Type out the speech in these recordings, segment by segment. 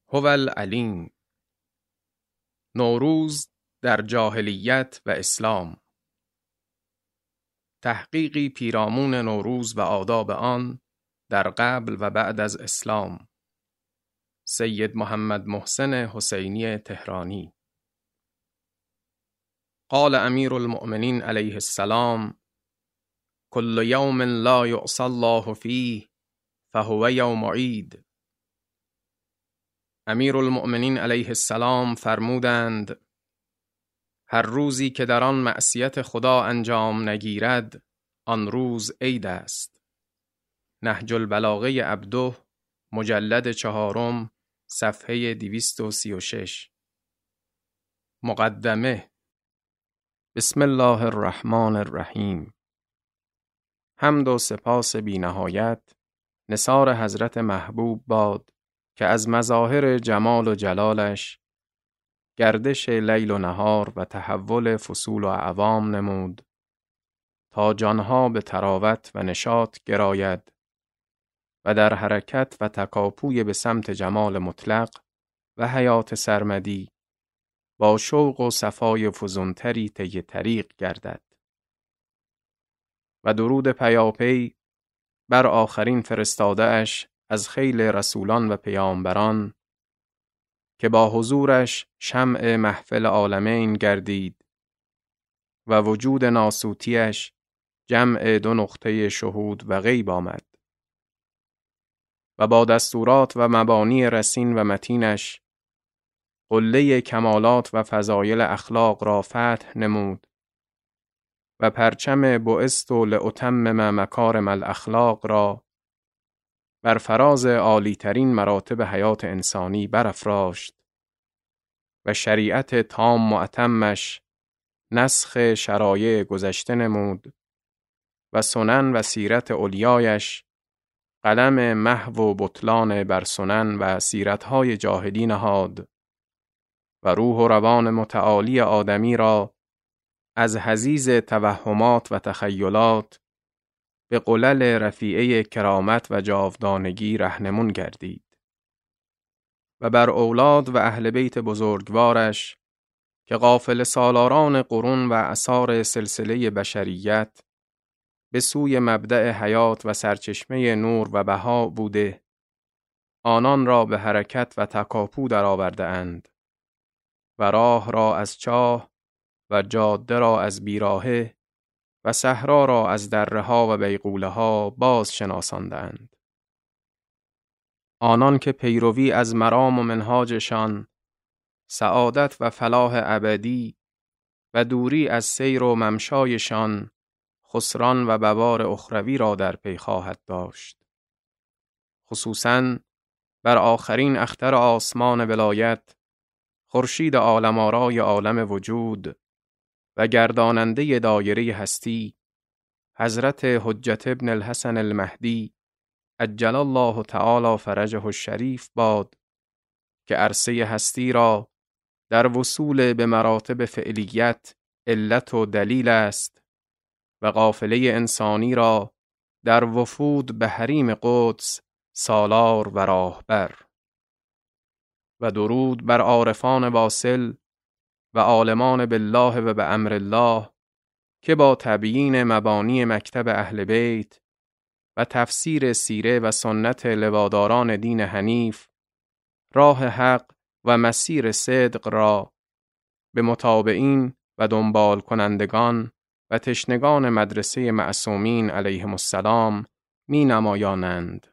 هو العلیم. نوروز در جاهلیت و اسلام. تحقیقی پیرامون نوروز و آداب آن در قبل و بعد از اسلام. سید محمد محسن حسینی تهرانی. قال امیر المؤمنین علیه السلام: کل یوم لا یعصی الله فیه فهو یوم عید. امیر المؤمنین علیه السلام فرمودند: هر روزی که در آن معصیت خدا انجام نگیرد، آن روز عید است. نهج البلاغه عبده، مجلد 4، صفحه 236. مقدمه. بسم الله الرحمن الرحیم. حمد و سپاس بی نهایت نثار حضرت محبوب باد که از مظاهر جمال و جلالش گردش لیل و نهار و تحول فصول و اعوام نمود تا جانها به تراوت و نشاط گراید و در حرکت و تکاپوی به سمت جمال مطلق و حیات سرمدی با شوق و صفای فزونتری طی طریق گردد. و درود پیاپی بر آخرین فرستاده اش از خیل رسولان و پیامبران که با حضورش شمع محفل عالمین گردید و وجود ناسوتیش جمع 2 نقطه شهود و غیب آمد و با دستورات و مبانی رسین و متینش قله کمالات و فضایل اخلاق را فتح نمود و پرچم بعثت لأتمم مکارم الاخلاق را بر فراز عالی‌ترین مراتب حیات انسانی برافراشت و شریعت تام و اتمش نسخ شرایع گذشته نمود و سنن و سیرت علیایش قلم محو و بطلان بر سنن و سیرتهای جاهلی نهاد و روح و روان متعالی آدمی را از حضیض توهمات و تخیلات به قلل رفیعه کرامت و جاودانگی رهنمون گردید و بر اولاد و اهل بیت بزرگوارش که قافله سالاران قرون و اثار سلسله بشریت به سوی مبدأ حیات و سرچشمه نور و بها بوده، آنان را به حرکت و تکاپو درآورده اند و راه را از چاه و جاده را از بیراهه و صحرا را از دره‌ها و بیغوله‌ها باز شناساندند. آنان که پیروی از مرام و منهاجشان سعادت و فلاح ابدی و دوری از سیر و ممشایشان خسران و بوار اخروی را در پی خواهد داشت. خصوصاً بر آخرین اختر آسمان ولایت، خورشید عالم آرای عالم وجود و گرداننده دایره هستی، حضرت حجت ابن الحسن المهدی عجل الله تعالی فرجه الشریف باد که عرصه هستی را در وصول به مراتب فعلیت علت و دلیل است و قافله انسانی را در وفود به حریم قدس سالار و راهبر. و درود بر عارفان واصل و عالمان بالله و به امر الله که با تبیین مبانی مکتب اهل بیت و تفسیر سیره و سنت لواداران دین حنیف راه حق و مسیر صدق را به متابعین و دنبال کنندگان و تشنگان مدرسه معصومین علیهم السلام می نمایانند.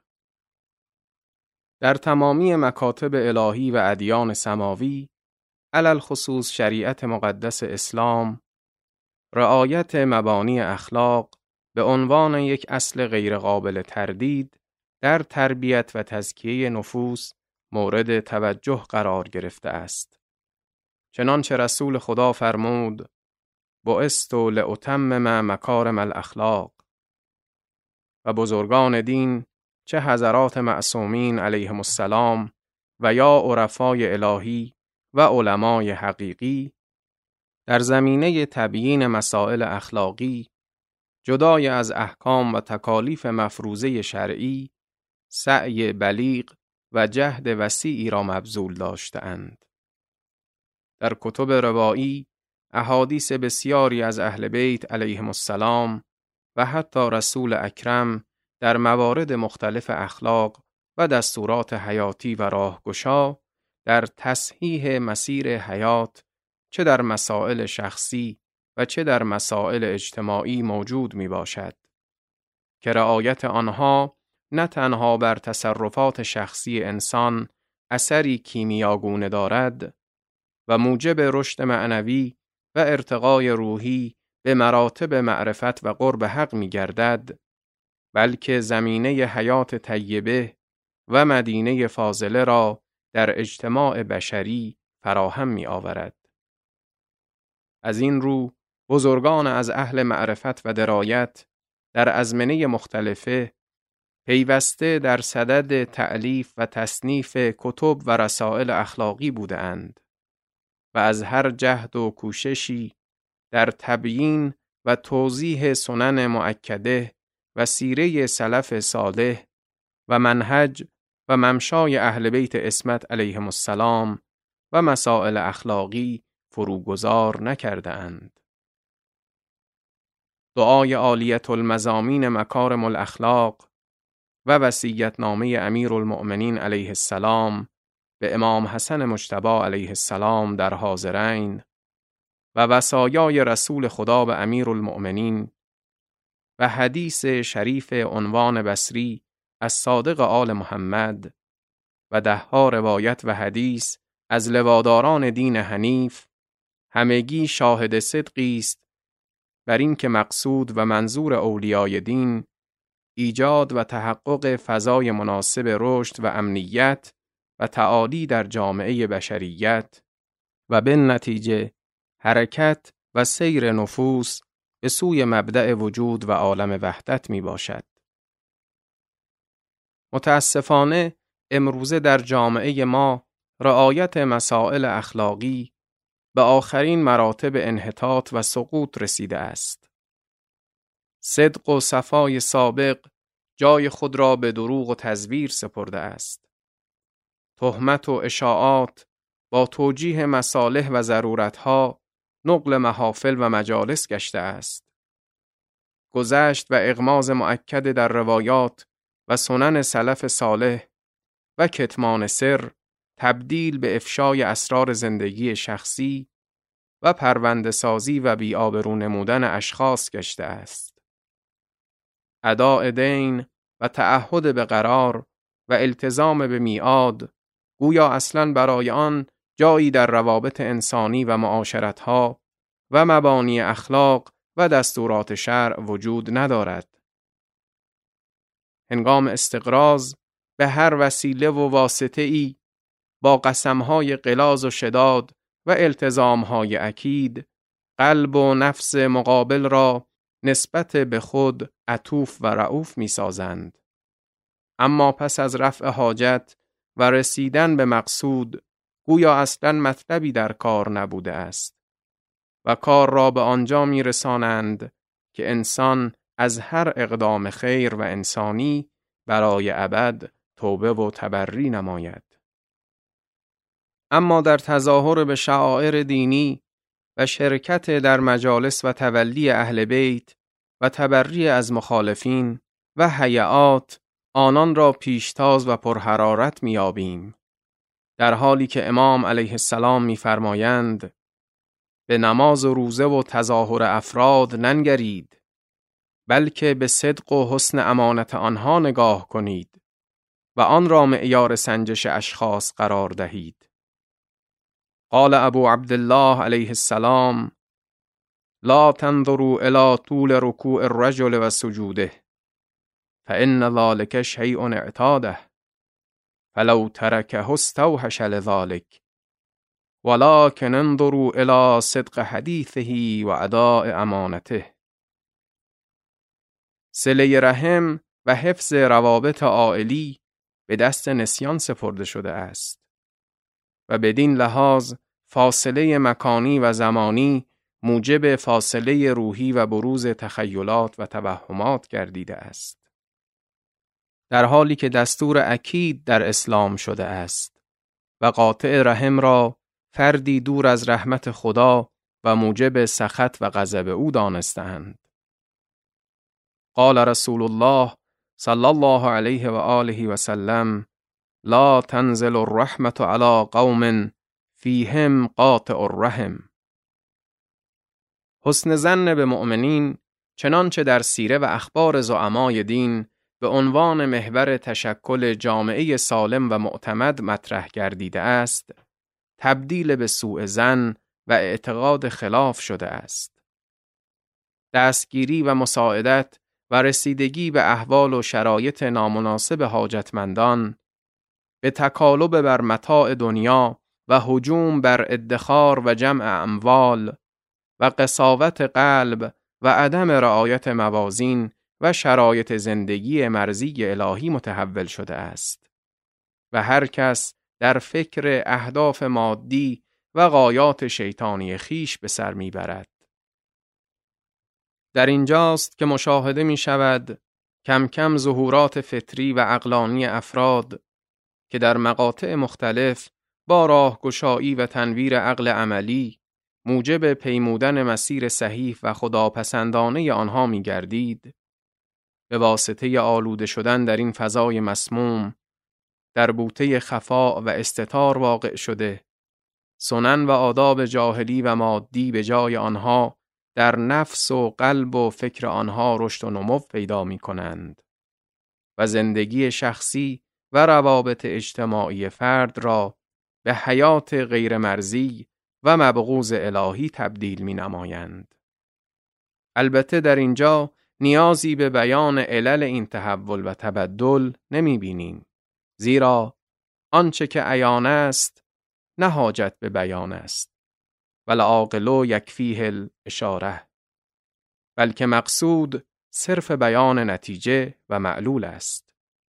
در تمامی مکاتب الهی و ادیان سماوی، علل خصوص شریعت مقدس اسلام، رعایت مبانی اخلاق به عنوان یک اصل غیرقابل تردید در تربیت و تزکیه نفوس مورد توجه قرار گرفته است. چنانچه رسول خدا فرمود: بعثت لأتمم مکارم الاخلاق. و بزرگان دین، چه حضرات معصومین علیهم السلام و یا عرفای الهی و علمای حقیقی، در زمینه تبیین مسائل اخلاقی جدای از احکام و تکالیف مفروضه شرعی سعی بلیغ و جهد وسیعی را مبذول داشته‌اند. در کتب روایی احادیث بسیاری از اهل بیت علیهم السلام و حتی رسول اکرم در موارد مختلف اخلاق و دستورات حیاتی و راهگشا در تصحیح مسیر حیات چه در مسائل شخصی و چه در مسائل اجتماعی موجود می باشد که رعایت آنها نه تنها بر تصرفات شخصی انسان اثری کیمیاگونه دارد و موجب رشد معنوی و ارتقای روحی به مراتب معرفت و قرب حق می گردد، بلکه زمینه حیات طیبه و مدینه فاضله را در اجتماع بشری فراهم می آورد. از این رو بزرگان از اهل معرفت و درایت در ازمنه مختلفه پیوسته در صدد تألیف و تصنیف کتب و رسائل اخلاقی بودند و از هر جهد و کوششی در تبیین و توضیح سنن مؤکده و سیره سلف صالح و منهج و ممشای اهل بیت عصمت علیهم السلام و مسائل اخلاقی فروگذار نکرده‌اند. دعای عالیة المضامین مکارم الاخلاق و وصیت‌نامه امیرالمؤمنین علیه السلام به امام حسن مجتبی علیه السلام در حاضرین و وصایای رسول خدا به امیرالمؤمنین و حدیث شریف عنوان بصری از صادق آل محمد و ده‌ها روایت و حدیث از لواداران دین حنیف همگی شاهد صدقی است بر این که مقصود و منظور اولیای دین ایجاد و تحقق فضای مناسب رشد و امنیت و تعالی در جامعه بشریت و به نتیجه حرکت و سیر نفوس به سوی مبدأ وجود و عالم وحدت می باشد. متاسفانه امروزه در جامعه ما رعایت مسائل اخلاقی به آخرین مراتب انحطاط و سقوط رسیده است. صدق و صفای سابق جای خود را به دروغ و تزویر سپرده است. تهمت و اشاعات با توجیه مصالح و ضرورتها نقل محافل و مجالس گشته است. گذشت و اغماض مؤکد در روایات و سنن سلف صالح و کتمان سر تبدیل به افشای اسرار زندگی شخصی و پرونده سازی و بی‌آبرو نمودن اشخاص گشته است. اداء دین و تعهد به قرار و التزام به میعاد گویا اصلاً برای آن جایی در روابط انسانی و معاشرتها و مبانی اخلاق و دستورات شرع وجود ندارد. هنگام استقراض به هر وسیله و واسطه‌ای با قسمهای غلاظ و شداد و التزامهای اکید قلب و نفس مقابل را نسبت به خود عطوف و رؤوف می سازند. اما پس از رفع حاجت و رسیدن به مقصود گویا اصلاً مطلبی در کار نبوده است و کار را به آنجا می رسانند که انسان از هر اقدام خیر و انسانی برای ابد توبه و تبری نماید. اما در تظاهر به شعائر دینی و شرکت در مجالس و تولی اهل بیت و تبری از مخالفین و هیئات آنان را پیشتاز و پرحرارت می‌یابیم، در حالی که امام علیه السلام می‌فرمایند به نماز و روزه و تظاهر افراد ننگرید، بلکه به صدق و حسن امانت آنها نگاه کنید و آن را معیار سنجش اشخاص قرار دهید. قال ابو عبدالله علیه السلام لا تنظروا الى طول رکوع الرجل و سجوده فإن ذلك شیء اعتاده فلو تركه استوحش لذلك ولكن انظروا الى صدق حدیثه و اداء امانته. صله رحم و حفظ روابط عائلی به دست نسیان سپرده شده است و بدین لحاظ فاصله مکانی و زمانی موجب فاصله روحی و بروز تخیلات و توهمات گردیده است. در حالی که دستور اکید در اسلام شده است و قاطع رحم را فردی دور از رحمت خدا و موجب سخط و غضب او دانستند. قال رسول الله صلی الله علیه و آله و سلم: لا تنزل الرحمة على قوم فیهم قاطع الرحم. حسن ظن به مؤمنین چنانچه در سیره و اخبار زعمای دین به عنوان محور تشکل جامعه سالم و معتمد مطرح گردیده است، تبدیل به سوء ظن و اعتقاد خلاف شده است. دستگیری و مساعدت و رسیدگی به احوال و شرایط نامناسب حاجتمندان، به تکالب بر متاع دنیا و هجوم بر ادخار و جمع اموال و قساوت قلب و عدم رعایت موازین و شرایط زندگی مرضی الهی متحول شده است و هر کس در فکر اهداف مادی و غایات شیطانی خیش به سر میبرد. در اینجاست که مشاهده می شود کم کم ظهورات فطری و عقلانی افراد که در مقاطع مختلف با راهگشایی و تنویر عقل عملی موجب پیمودن مسیر صحیح و خداپسندانه آنها می گردید، به واسطه آلوده شدن در این فضای مسموم در بوته خفا و استتار واقع شده، سنن و آداب جاهلی و مادی به جای آنها در نفس و قلب و فکر آنها رشد و نمو پیدا می کنند و زندگی شخصی و روابط اجتماعی فرد را به حیات غیر مرزی و مبغوض الهی تبدیل می نمایند. البته در اینجا نیازی به بیان علل این تحول و تبدل نمی بینیم، زیرا آنچه که عیان است نه حاجت به بیان است، والعاقل یکفیه الاشاره، بلکه مقصود صرف بیان نتیجه و معلول است.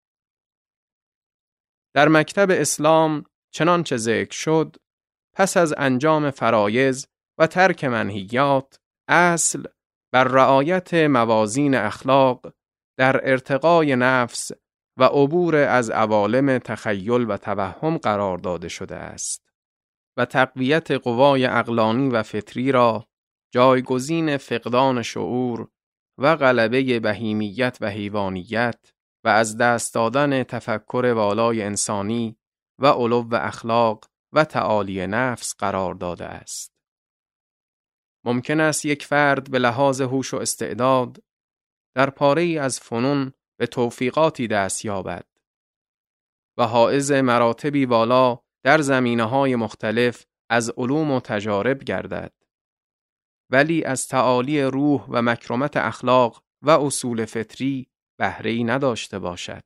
در مکتب اسلام چنانچه ذکر شد، پس از انجام فرایض و ترک منهیات، اصل بر رعایت موازین اخلاق در ارتقای نفس و عبور از عوالم تخیل و توهم قرار داده شده است و تقویت قوای عقلانی و فطری را جایگزین فقدان شعور و غلبه بهیمیت و حیوانیت و از دست دادن تفکر والای انسانی و علو اخلاق و تعالی نفس قرار داده است. ممکن است یک فرد به لحاظ هوش و استعداد در پاره‌ای از فنون به توفیقاتی دست یابد و حائز مراتبی والا در زمینه‌های مختلف از علوم و تجارب گردد، ولی از تعالی روح و مکرمت اخلاق و اصول فطری بهره‌ای نداشته باشد.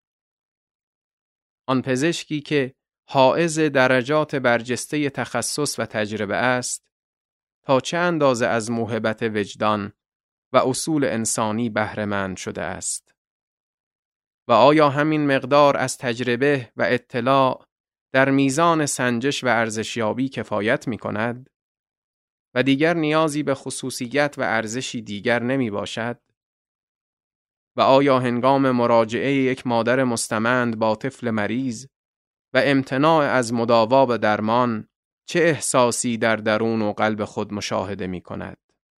آن پزشکی که حائز درجات برجسته تخصص و تجربه است، تا چه اندازه از موهبت وجدان و اصول انسانی بهره مند شده است؟ و آیا همین مقدار از تجربه و اطلاع در میزان سنجش و ارزشیابی کفایت می کند؟ و دیگر نیازی به خصوصیت و ارزشی دیگر نمی باشد؟ و آیا هنگام مراجعه یک مادر مستمند با طفل مریض و امتناع از مداوا و درمان چه احساسی در درون و قلب خود مشاهده می کند؟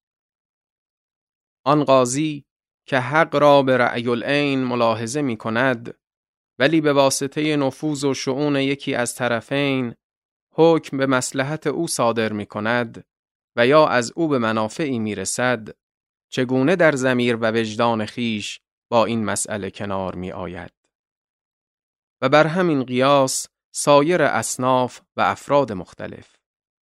آن قاضی که حق را به رأی العین ملاحظه می کند، ولی به واسطه نفوذ و شؤون یکی از طرفین حکم به مصلحت او صادر می کند و یا از او به منافعی می رسد، چگونه در ضمیر و وجدان خیش با این مسئله کنار می آید؟ و بر همین قیاس سایر اصناف و افراد مختلف.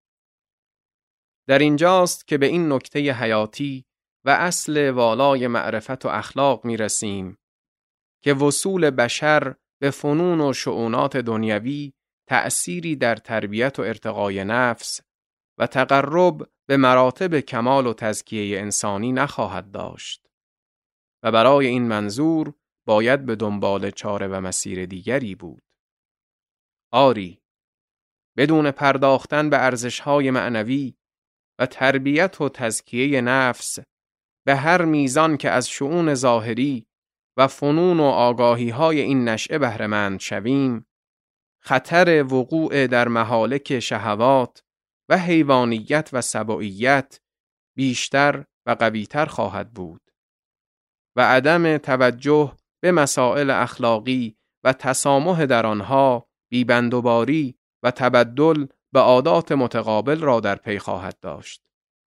در اینجاست که به این نکته حیاتی و اصل والای معرفت و اخلاق می رسیم که وصول بشر به فنون و شؤونات دنیوی تأثیری در تربیت و ارتقای نفس و تقرب به مراتب کمال و تزکیه انسانی نخواهد داشت و برای این منظور باید به دنبال چاره و مسیر دیگری بود. آری، بدون پرداختن به ارزش‌های معنوی و تربیت و تزکیه نفس به هر میزان که از شؤون ظاهری و فنون و آگاهی‌های این نشأه بهره‌مند شویم، خطر وقوع در مهالک شهوات و حیوانیت و سبوییت بیشتر و قوی‌تر خواهد بود و عدم توجه به مسائل اخلاقی و تسامح در آنها بی‌بندوباری و تبدل به عادات متقابل را در پی خواهد داشت.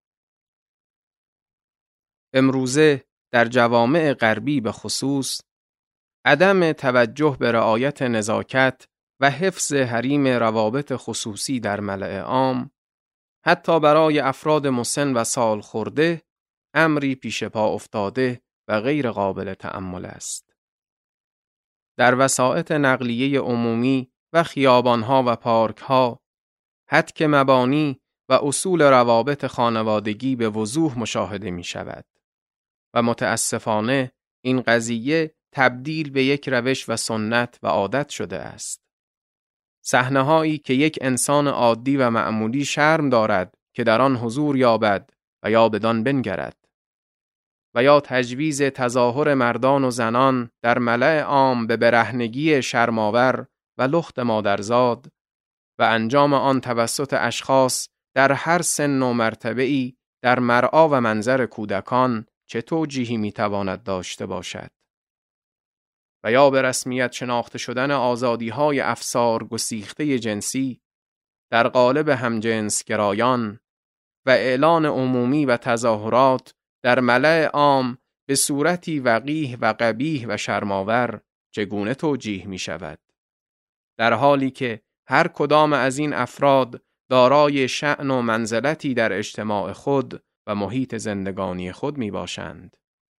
امروزه در جوامع غربی به خصوص عدم توجه به رعایت نزاکت و حفظ حریم روابط خصوصی در ملأ عام، حتی برای افراد مسن و سال خورده، امری پیش پا افتاده و غیر قابل تأمل است. در وسائط نقلیه عمومی و خیابانها و پارکها، هتک مبانی و اصول روابط خانوادگی به وضوح مشاهده می شود و متاسفانه این قضیه تبدیل به یک روش و سنت و عادت شده است. صحنه‌هایی که یک انسان عادی و معمولی شرم دارد که در آن حضور یابد و یا بدان بنگرد، و یا تجویز تظاهر مردان و زنان در ملأ عام به برهنگی شرم‌آور و لخت مادرزاد و انجام آن توسط اشخاص در هر سن و مرتبه‌ای در مرعا و منظر کودکان چه توجیهی میتواند داشته باشد؟ و یا به رسمیت شناخته شدن آزادی‌های افسار گسیخته جنسی در قالب همجنسگرایان و اعلان عمومی و تظاهرات در ملأ عام به صورتی وقیح و قبیح و شرم‌آور چگونه توجیه می شود؟ در حالی که هر کدام از این افراد دارای شأن و منزلتی در اجتماع خود و محیط زندگانی خود می باشند.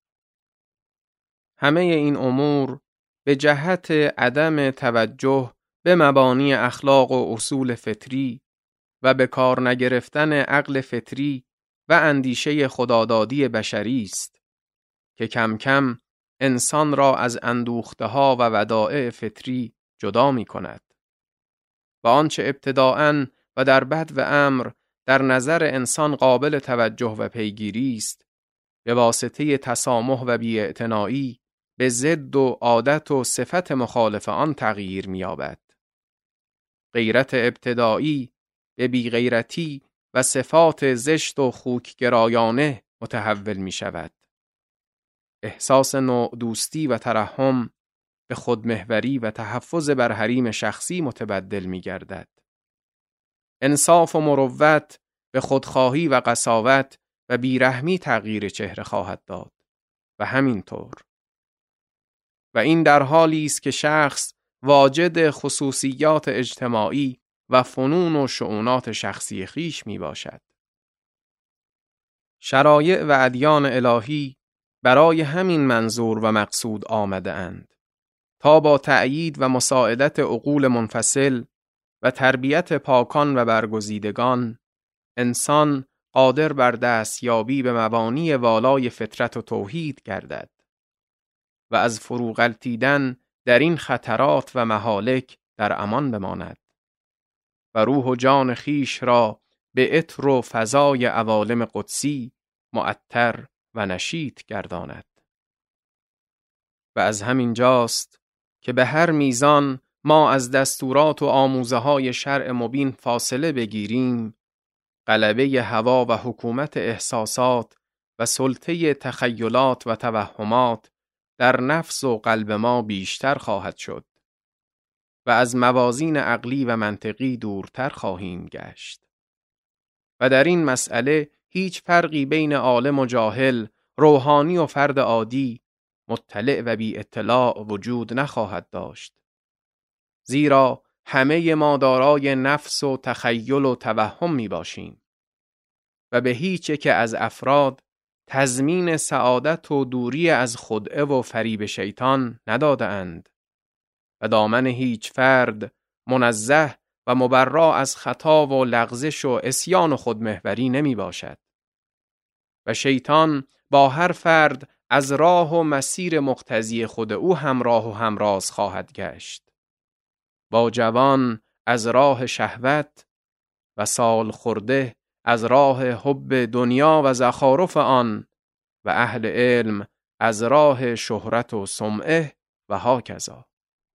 همه این امور به جهت عدم توجه به مبانی اخلاق و اصول فطری و به کار نگرفتن عقل فطری و اندیشه خدادادی بشری است که کم کم انسان را از اندوخته‌ها و ودائع فطری جدا می کند و آنچه ابتداءً و در بدو امر در نظر انسان قابل توجه و پیگیری است، به واسطه تسامح و بی‌اعتنایی به ضد و عادت و صفت مخالف آن تغییر می‌یابد. غیرت ابتدایی به بی‌غیرتی و صفات زشت و خوک‌گرایانه متحول می‌شود. احساس نوع دوستی و ترحم به خودمحوری و تحفظ بر حریم شخصی متبدل می‌گردد. انصاف و مروت به خودخواهی و قساوت و بیرحمی تغییر چهره خواهد داد و همینطور. و این در حالی است که شخص واجد خصوصیات اجتماعی و فنون و شؤونات شخصی خویش می باشد. شرایع و ادیان الهی برای همین منظور و مقصود آمده اند تا با تأیید و مساعدت عقول منفصل و تربیت پاکان و برگزیدگان، انسان قادر بر دستیابی به مبانی والای فطرت و توحید گردد و از فروغلطیدن در این خطرات و مهالک در امان بماند و روح و جان خیش را به عطر و فضای عوالم قدسی معطر و نشیط گرداند. و از همین جاست که به هر میزان ما از دستورات و آموزه‌های شرع مبین فاصله بگیریم، غلبه هوا و حکومت احساسات و سلطه تخیلات و توهمات در نفس و قلب ما بیشتر خواهد شد و از موازین عقلی و منطقی دورتر خواهیم گشت. و در این مسئله هیچ فرقی بین عالم و جاهل، روحانی و فرد عادی، مطلع و بی اطلاع وجود نخواهد داشت. زیرا همه ما دارای نفس و تخیل و توهم می باشیم و به هیچ یک از افراد تضمین سعادت و دوری از خدعه و فریب شیطان نداده اند و دامن هیچ فرد منزه و مبرا از خطا و لغزش و عصیان و خودمحوری نمی باشد و شیطان با هر فرد از راه و مسیر مقتضی خود او همراه و همراز خواهد گشت. با جوان از راه شهوت و سال خورده از راه حب دنیا و زخارف آن و اهل علم از راه شهرت و سمعه و هاکذا.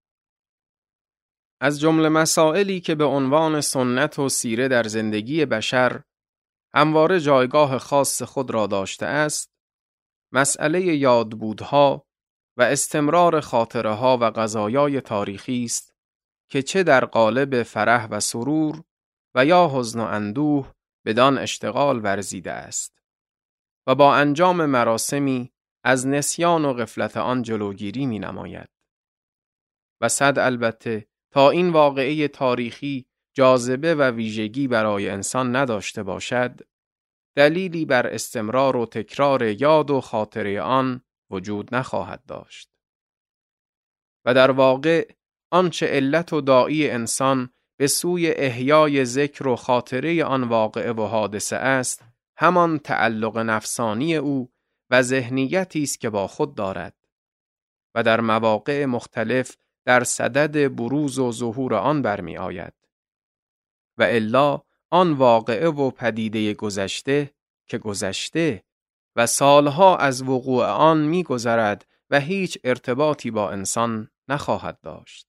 از جمله مسائلی که به عنوان سنت و سیره در زندگی بشر همواره جایگاه خاص خود را داشته است، مسئله یادبودها و استمرار خاطره‌ها و قضایای تاریخی است که چه در قالب فرح و سرور و یا حزن و اندوه بدان اشتغال ورزیده است و با انجام مراسمی از نسیان و غفلت آن جلوگیری می نماید. و صد البته تا این واقعه تاریخی جاذبه و ویژگی برای انسان نداشته باشد، دلیلی بر استمرار و تکرار یاد و خاطره آن وجود نخواهد داشت. و در واقع آنچه علت و داعی انسان به سوی احیای ذکر و خاطره آن واقعه و حادثه است، همان تعلق نفسانی او و ذهنیتی است که با خود دارد و در مواقع مختلف در صدد بروز و ظهور آن برمی آید. و الا آن واقعه و پدیده گذشته که گذشته و سالها از وقوع آن می گذرد و هیچ ارتباطی با انسان نخواهد داشت.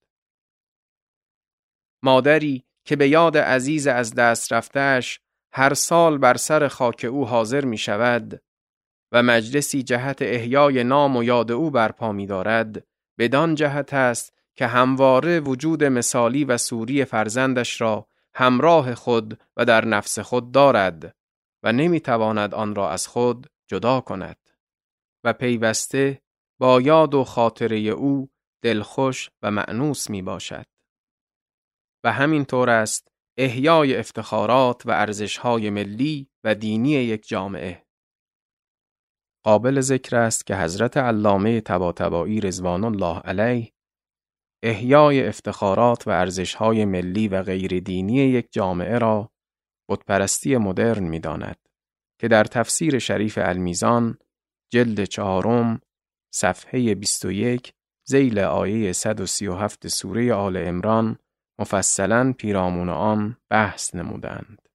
مادری که به یاد عزیز از دست رفته‌اش هر سال بر سر خاک او حاضر می شود و مجلسی جهت احیای نام و یاد او برپا می دارد، بدان جهت است که همواره وجود مثالی و صوری فرزندش را همراه خود و در نفس خود دارد و نمی تواند آن را از خود جدا کند و پیوسته با یاد و خاطره او دلخوش و مأنوس می باشد. و همین طور است احیای افتخارات و ارزش‌های ملی و دینی یک جامعه. قابل ذکر است که حضرت علامه طباطبایی رضوان الله علیه احیای افتخارات و ارزش‌های ملی و غیر دینی یک جامعه را بتپرستی مدرن می‌داند که در تفسیر شریف المیزان جلد 4 صفحه 21 ذیل آیه 137 سوره آل عمران مفصلاً پیرامون آن بحث نمودند.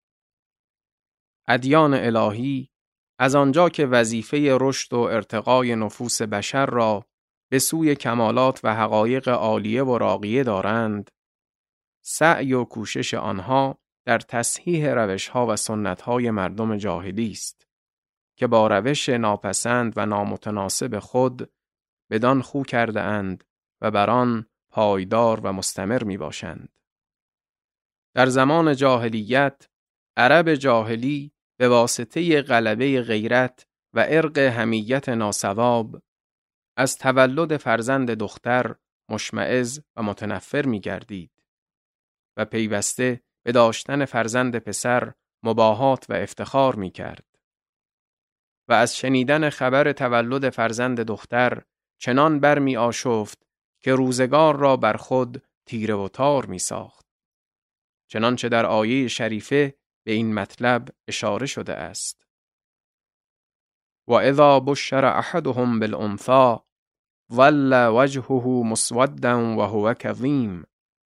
ادیان الهی از آنجا که وظیفه رشد و ارتقای نفوس بشر را به سوی کمالات و حقایق عالیه و راقیه دارند، سعی و کوشش آنها در تصحیح روش‌ها و سنت‌های مردم جاهلی است که با روش ناپسند و نامتناسب خود بدان خو کرده اند و بر آن پایدار و مستمر می باشند. در زمان جاهلیت، عرب جاهلی به واسطه غلبه غیرت و ارق حمیت ناسواب از تولد فرزند دختر مشمئز و متنفر می گردید و پیوسته به داشتن فرزند پسر مباهات و افتخار می کرد. و از شنیدن خبر تولد فرزند دختر چنان برمی آشفت که روزگار را بر خود تیره و تار می ساخت. چنانچه در آیه شریفه به این مطلب اشاره شده است. و اذا بشر احدهم بالانثى ظل وجهه مسودا وهو كظيم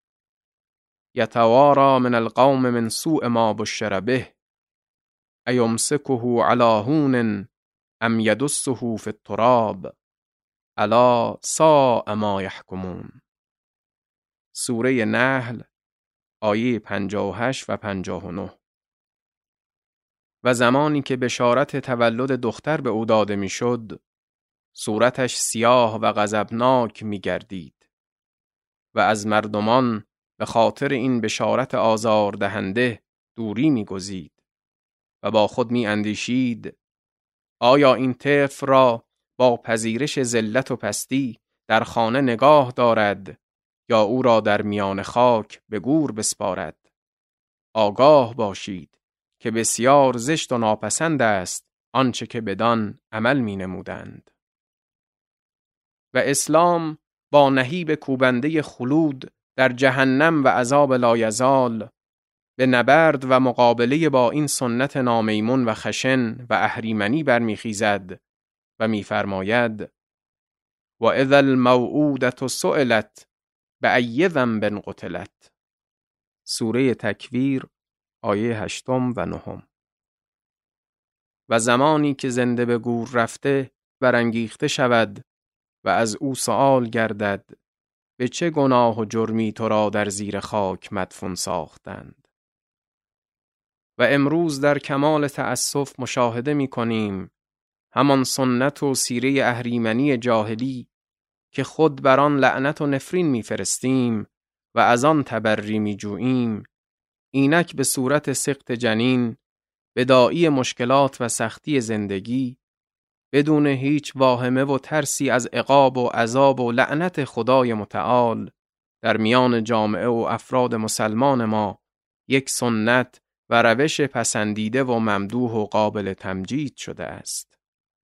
يتوارى من القوم من سوء ما بشر به ایمسکه علی هون ام یدسه فی التراب الا ساء ما یحکمون. سوره نحل آیه 58 و 59. و زمانی که بشارت تولد دختر به او داده میشد، صورتش سیاه و غضبناک می‌گردید و از مردمان به خاطر این بشارت آزاردهنده دوری می‌گزید و با خود می‌اندیشید آیا این طفل را با پذیرش ذلت و پستی در خانه نگاه دارد یا او را در میان خاک به گور بسپارد؟ آگاه باشید که بسیار زشت و ناپسند است آنچه که بدان عمل می نمودند. و اسلام با نهیب کوبنده خلود در جهنم و عذاب لایزال به نبرد و مقابله با این سنت نامیمون و خشن و اهریمنی برمیخیزد و میفرماید و اذا الموعودة سئلت بأی ذنب قتلت. سوره تکویر آیه 8 و 9. و زمانی که زنده به گور رفته برانگیخته شود و از او سؤال گردد به چه گناه و جرمی تو را در زیر خاک مدفون ساختند. و امروز در کمال تأسف مشاهده می کنیم همان سنت و سیره اهریمنی جاهلی که خود بر آن لعنت و نفرین می فرستیم و از آن تبری می جوییم، اینک به صورت سقط جنین، بداعی مشکلات و سختی زندگی، بدون هیچ واهمه و ترسی از عقاب و عذاب و لعنت خدای متعال، در میان جامعه و افراد مسلمان ما یک سنت و روش پسندیده و ممدوح و قابل تمجید شده است.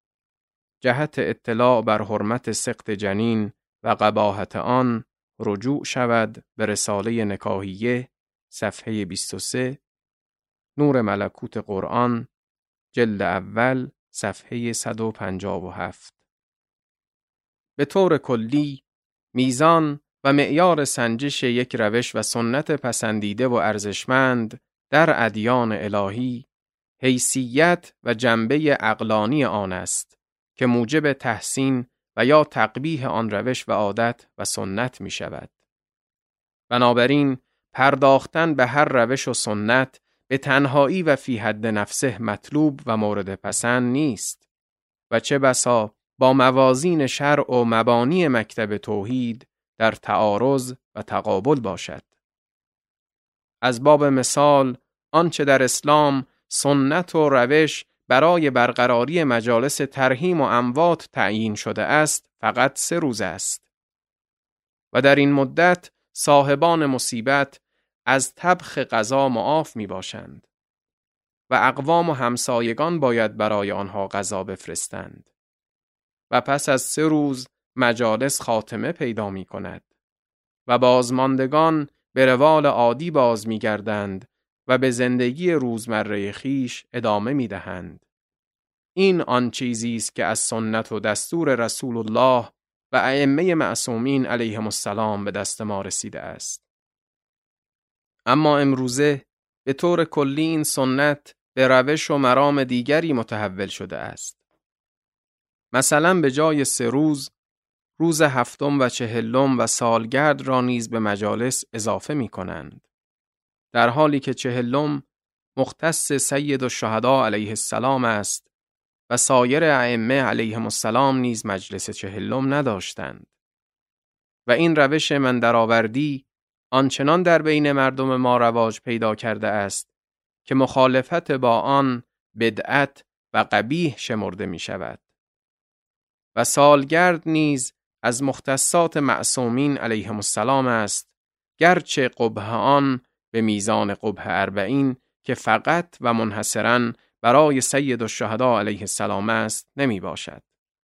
جهت اطلاع بر حرمت سقط جنین و قباحت آن رجوع شود به رساله نکاحیه صفحه 23، نور ملکوت قرآن جلد اول صفحه 157. به طور کلی میزان و معیار سنجش یک روش و سنت پسندیده و ارزشمند در ادیان الهی حیثیت و جنبه عقلانی آن است که موجب تحسین و یا تقبیح آن روش و عادت و سنت می شود. بنابراین پرداختن به هر روش و سنت به تنهایی و فی حد نفسه مطلوب و مورد پسند نیست و چه بسا با موازین شرع و مبانی مکتب توحید در تعارض و تقابل باشد. از باب مثال آنچه در اسلام سنت و روش برای برقراری مجالس ترحیم و اموات تعیین شده است فقط 3 روز است و در این مدت صاحبان مصیبت از طبخ غذا معاف می باشند و اقوام و همسایگان باید برای آنها غذا بفرستند و پس از 3 روز مجالس خاتمه پیدا می کند و بازماندگان به روال عادی باز می گردند و به زندگی روزمره خیش ادامه می دهند. این آن چیزی است که از سنت و دستور رسول الله و ائمه معصومین علیهم السلام به دست ما رسیده است. اما امروزه به طور کلی این سنت به روش و مرام دیگری متحول شده است. مثلا به جای 3 روز، روز 7 و 40 و سالگرد را نیز به مجالس اضافه می کنند. در حالی که 40 مختص سید الشهدا علیه السلام است و سایر ائمه علیهم السلام نیز مجلس 40 نداشتند. و این روش من درآوردی آنچنان در بین مردم ما رواج پیدا کرده است که مخالفت با آن بدعت و قبیح شمرده می شود. و سالگرد نیز از مختصات معصومین علیهم السلام است، گرچه قبح آن به میزان قبح 40 که فقط و منحصراً برای سید الشهدا علیه السلام است نمی باشد.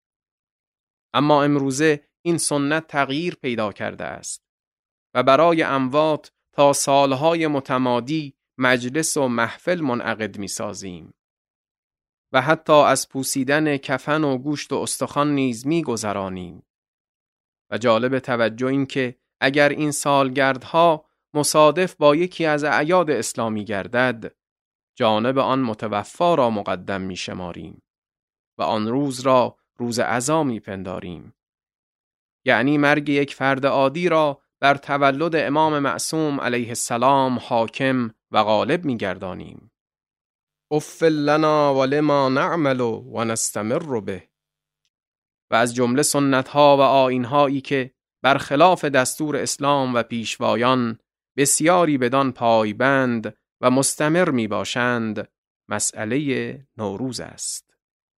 اما امروزه این سنت تغییر پیدا کرده است و برای اموات تا سالهای متمادی مجلس و محفل منعقد می سازیم و حتی از پوسیدن کفن و گوشت و استخوان نیز می گذرانیم. و جالب توجه این که اگر این سالگردها مصادف با یکی از اعیاد اسلامی گردد، جانب آن متوفا را مقدم می شماریم و آن روز را روز عزا می پنداریم. یعنی مرگ یک فرد عادی را بر تولد امام معصوم علیه السلام حاکم و غالب می گردانیم. اف لنا ولما نعمل و نستمر به. و از جمله سنت‌ها و آیین‌هایی که برخلاف دستور اسلام و پیشوایان بسیاری بدان پایبند و مستمر می باشند، مسئله نوروز است.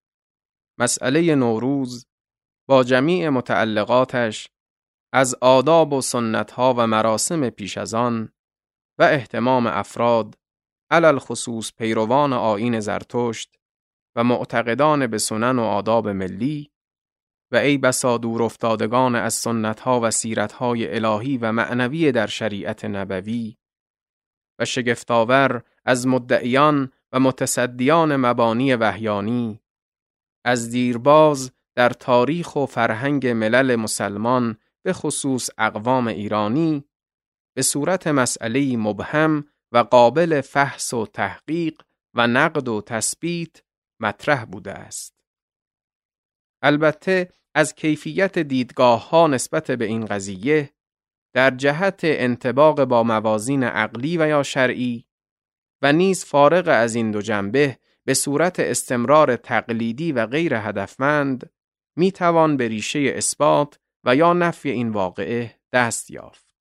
مسئله نوروز با جمیع متعلقاتش از آداب و سنت‌ها و مراسم پیش از آن و اهتمام افراد علل خصوص پیروان آیین زرتشت و معتقدان به سنن و آداب ملی و ای بسا دور افتادگان از سنت‌ها و سیرت‌های الهی و معنوی در شریعت نبوی و شگفت‌آور از مدعیان و متصدیان مبانی وحیانی، از دیرباز در تاریخ و فرهنگ ملل مسلمان به خصوص اقوام ایرانی به صورت مسئله‌ای مبهم و قابل فحص و تحقیق و نقد و تثبیت مطرح بوده است. البته از کیفیت دیدگاه ها نسبت به این قضیه در جهت انطباق با موازین عقلی و یا شرعی و نیز فارغ از این دو جنبه به صورت استمرار تقلیدی و غیر هدفمند می توان به ریشه اثبات و یا نفی این واقعه دست یافت.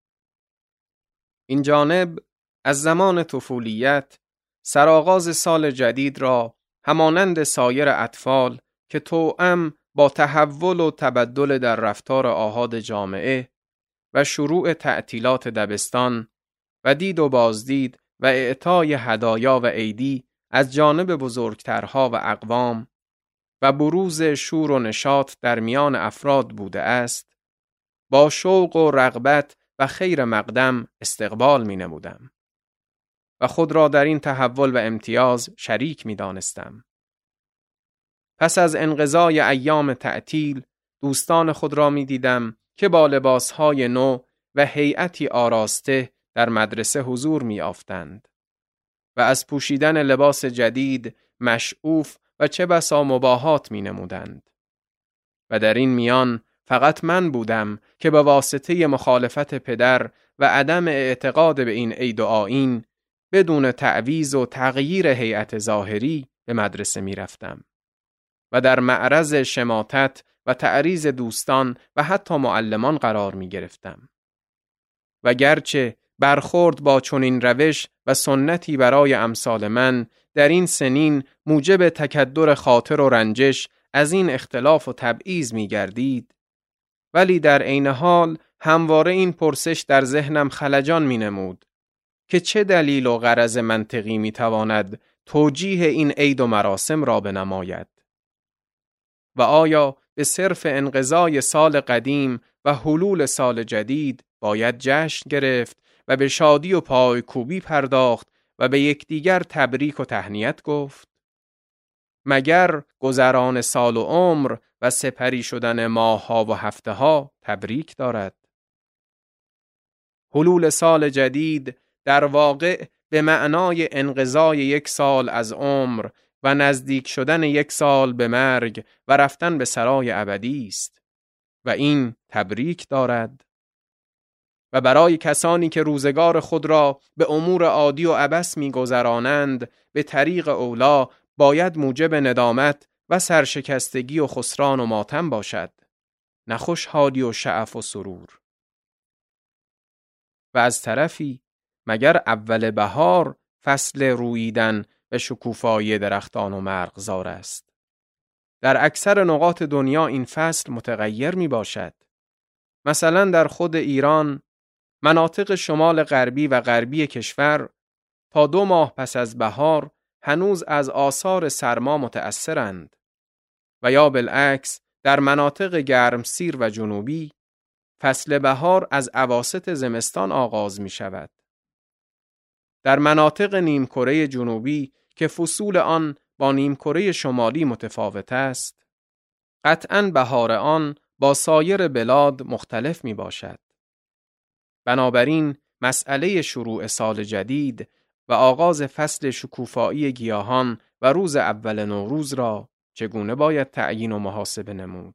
این جانب از زمان طفولیت سرآغاز سال جدید را همانند سایر اطفال که توأم با تحول و تبدل در رفتار آحاد جامعه و شروع تعطیلات دبستان و دید و بازدید و اعطای هدایا و عیدی از جانب بزرگترها و اقوام و بروز شور و نشاط در میان افراد بوده است، با شوق و رغبت و خیر مقدم استقبال می نمودم و خود را در این تحول و امتیاز شریک می دانستم. پس از انقضای ایام تعطیل دوستان خود را می دیدم که با لباسهای نو و هیئتی آراسته در مدرسه حضور می یافتند و از پوشیدن لباس جدید مشعوف و چه بسا مباهات می نمودند. و در این میان فقط من بودم که به واسطه مخالفت پدر و عدم اعتقاد به این عید و آیین بدون تعویض و تغییر هیئت ظاهری به مدرسه می رفتم و در معرض شماتت و تعریض دوستان و حتی معلمان قرار می گرفتم. و گرچه برخورد با چنین روش و سنتی برای امثال من در این سنین موجب تکدر خاطر و رنجش از این اختلاف و تبعیض می گردید، ولی در عین حال همواره این پرسش در ذهنم خلجان می نمود که چه دلیل و غرض منطقی می تواند توجیه این عید و مراسم را بنماید و آیا به صرف انقضای سال قدیم و حلول سال جدید باید جشن گرفت و به شادی و پایکوبی پرداخت و به یکدیگر تبریک و تهنیت گفت؟ مگر گذران سال و عمر و سپری شدن ماه‌ها و هفته‌ها تبریک دارد؟ حلول سال جدید در واقع به معنای انقضای یک سال از عمر و نزدیک شدن یک سال به مرگ و رفتن به سرای ابدی است و این تبریک دارد. و برای کسانی که روزگار خود را به امور عادی و عبث می‌گذرانند به طریق اولا باید موجب ندامت و سرشکستگی و خسران و ماتم باشد، نه خوشحالی و شعف و سرور. و از طرفی مگر اول بهار فصل روییدن و شکوفایی درختان و مرغزار است؟ در اکثر نقاط دنیا این فصل متغیر می باشد. مثلا در خود ایران مناطق شمال غربی و غربی کشور تا 2 ماه پس از بهار هنوز از آثار سرما متأثرند و یا بالعکس در مناطق گرمسیر و جنوبی فصل بهار از اواسط زمستان آغاز می شود. در مناطق نیمکره جنوبی که فصول آن با نیمکره شمالی متفاوت است، قطعاً بهار آن با سایر بلاد مختلف می باشد. بنابراین مسئله شروع سال جدید و آغاز فصل شکوفایی گیاهان و روز اول نوروز را چگونه باید تعیین و محاسبه نمود؟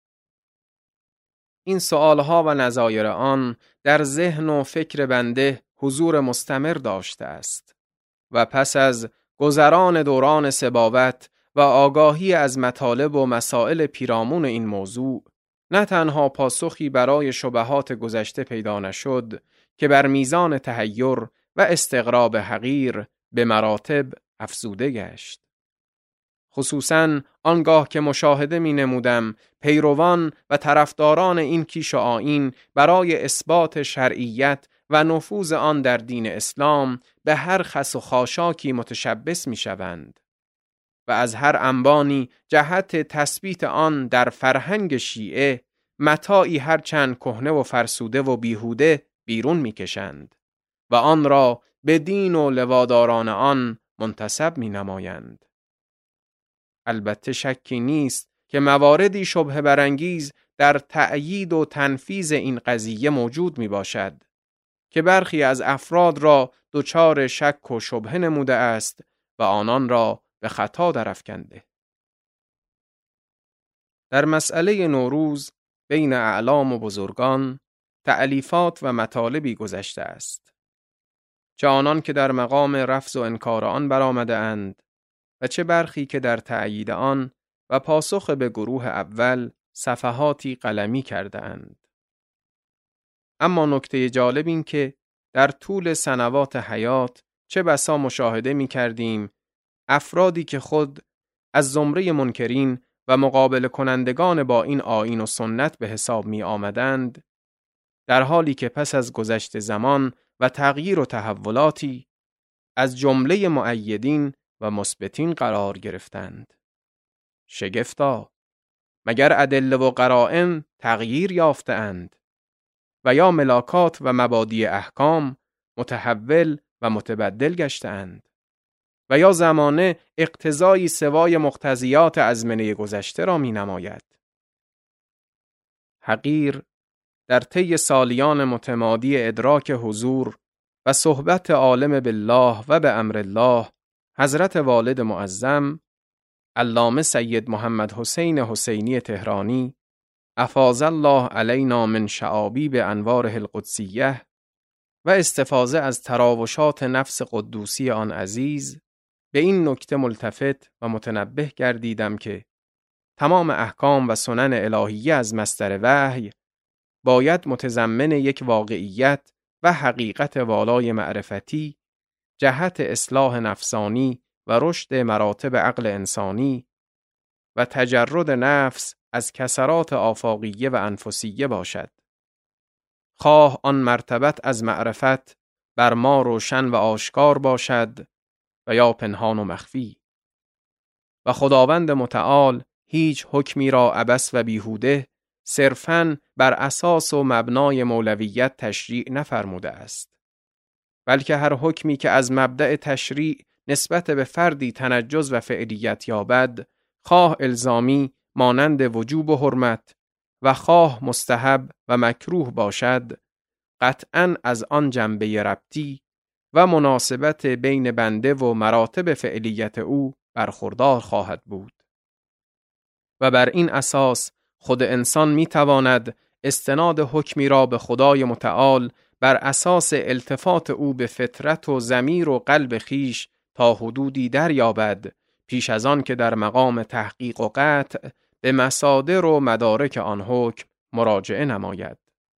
این سؤالها و نظایر آن در ذهن و فکر بنده حضور مستمر داشته است و پس از گذران دوران سباوت و آگاهی از مطالب و مسائل پیرامون این موضوع نه تنها پاسخی برای شبهات گذشته پیدا نشد که بر میزان تحیر و استغراب حقیر به مراتب افزوده گشت. خصوصاً آنگاه که مشاهده می نمودم پیروان و طرفداران این کیش و آیین برای اثبات شرعیت و نفوذ آن در دین اسلام به هر خس و خاشاکی متشبث می شوند و از هر انبانی جهت تثبیت آن در فرهنگ شیعه متاعی هرچند کهنه و فرسوده و بیهوده بیرون می کشند و آن را به دین و لواداران آن منتسب می نمایند. البته شکی نیست که مواردی شبهه برانگیز در تأیید و تنفیذ این قضیه موجود می باشد که برخی از افراد را دچار شک و شبهه نموده است و آنان را به خطا درافکنده. در مسئله نوروز بین اعلام و بزرگان تألیفات و مطالبی گذشته است. چه آنان که در مقام رفض و انکار آن برآمده اند و چه برخی که در تأیید آن و پاسخ به گروه اول صفحاتی قلمی کرده اند. اما نکته جالب این که در طول سنوات حیات چه بسا مشاهده می کردیم افرادی که خود از زمره منکرین و مقابله کنندگان با این آیین و سنت به حساب می آمدند، در حالی که پس از گذشت زمان و تغییر و تحولاتی از جمله مؤیدین و مثبتین قرار گرفتند. شگفتا، مگر ادله و قرائن تغییر یافته‌اند و یا ملاکات و مبادی احکام متحول و متبدل گشته‌اند و یا زمانه اقتضایی سوای مقتضیات ازمنه گذشته را می نماید. حقیر در طی سالیان متمادی ادراک حضور و صحبت عالم بالله و به امر الله حضرت والد معظم علامه سید محمد حسین حسینی تهرانی افاض الله علینا من شعابیب انواره القدسیه و استفاضه از تراوشات نفس قدوسی آن عزیز، به این نکته ملتفت و متنبه گردیدم که تمام احکام و سنن الهیه از مصدر وحی باید متضمن یک واقعیت و حقیقت والای معرفتی جهت اصلاح نفسانی و رشد مراتب عقل انسانی و تجرد نفس از کسرات آفاقیه و انفسیه باشد. خواه آن مرتبت از معرفت بر ما روشن و آشکار باشد و یا پنهان و مخفی. و خداوند متعال هیچ حکمی را عبث و بیهوده صرفاً بر اساس و مبنای مولویت تشریع نفرموده است، بلکه هر حکمی که از مبدأ تشریع نسبت به فردی تنجز و فعلیت یابد، خواه الزامی مانند وجوب و حرمت و خواه مستحب و مکروه باشد، قطعاً از آن جنبه ربطی و مناسبت بین بنده و مراتب فعلیت او برخوردار خواهد بود. و بر این اساس خود انسان می تواند استناد حکمی را به خدای متعال بر اساس التفات او به فطرت و ضمیر و قلب خیش تا حدودی دریابد، پیش از آن که در مقام تحقیق و قطع به مصادر و مدارک آن حکم مراجعه نماید.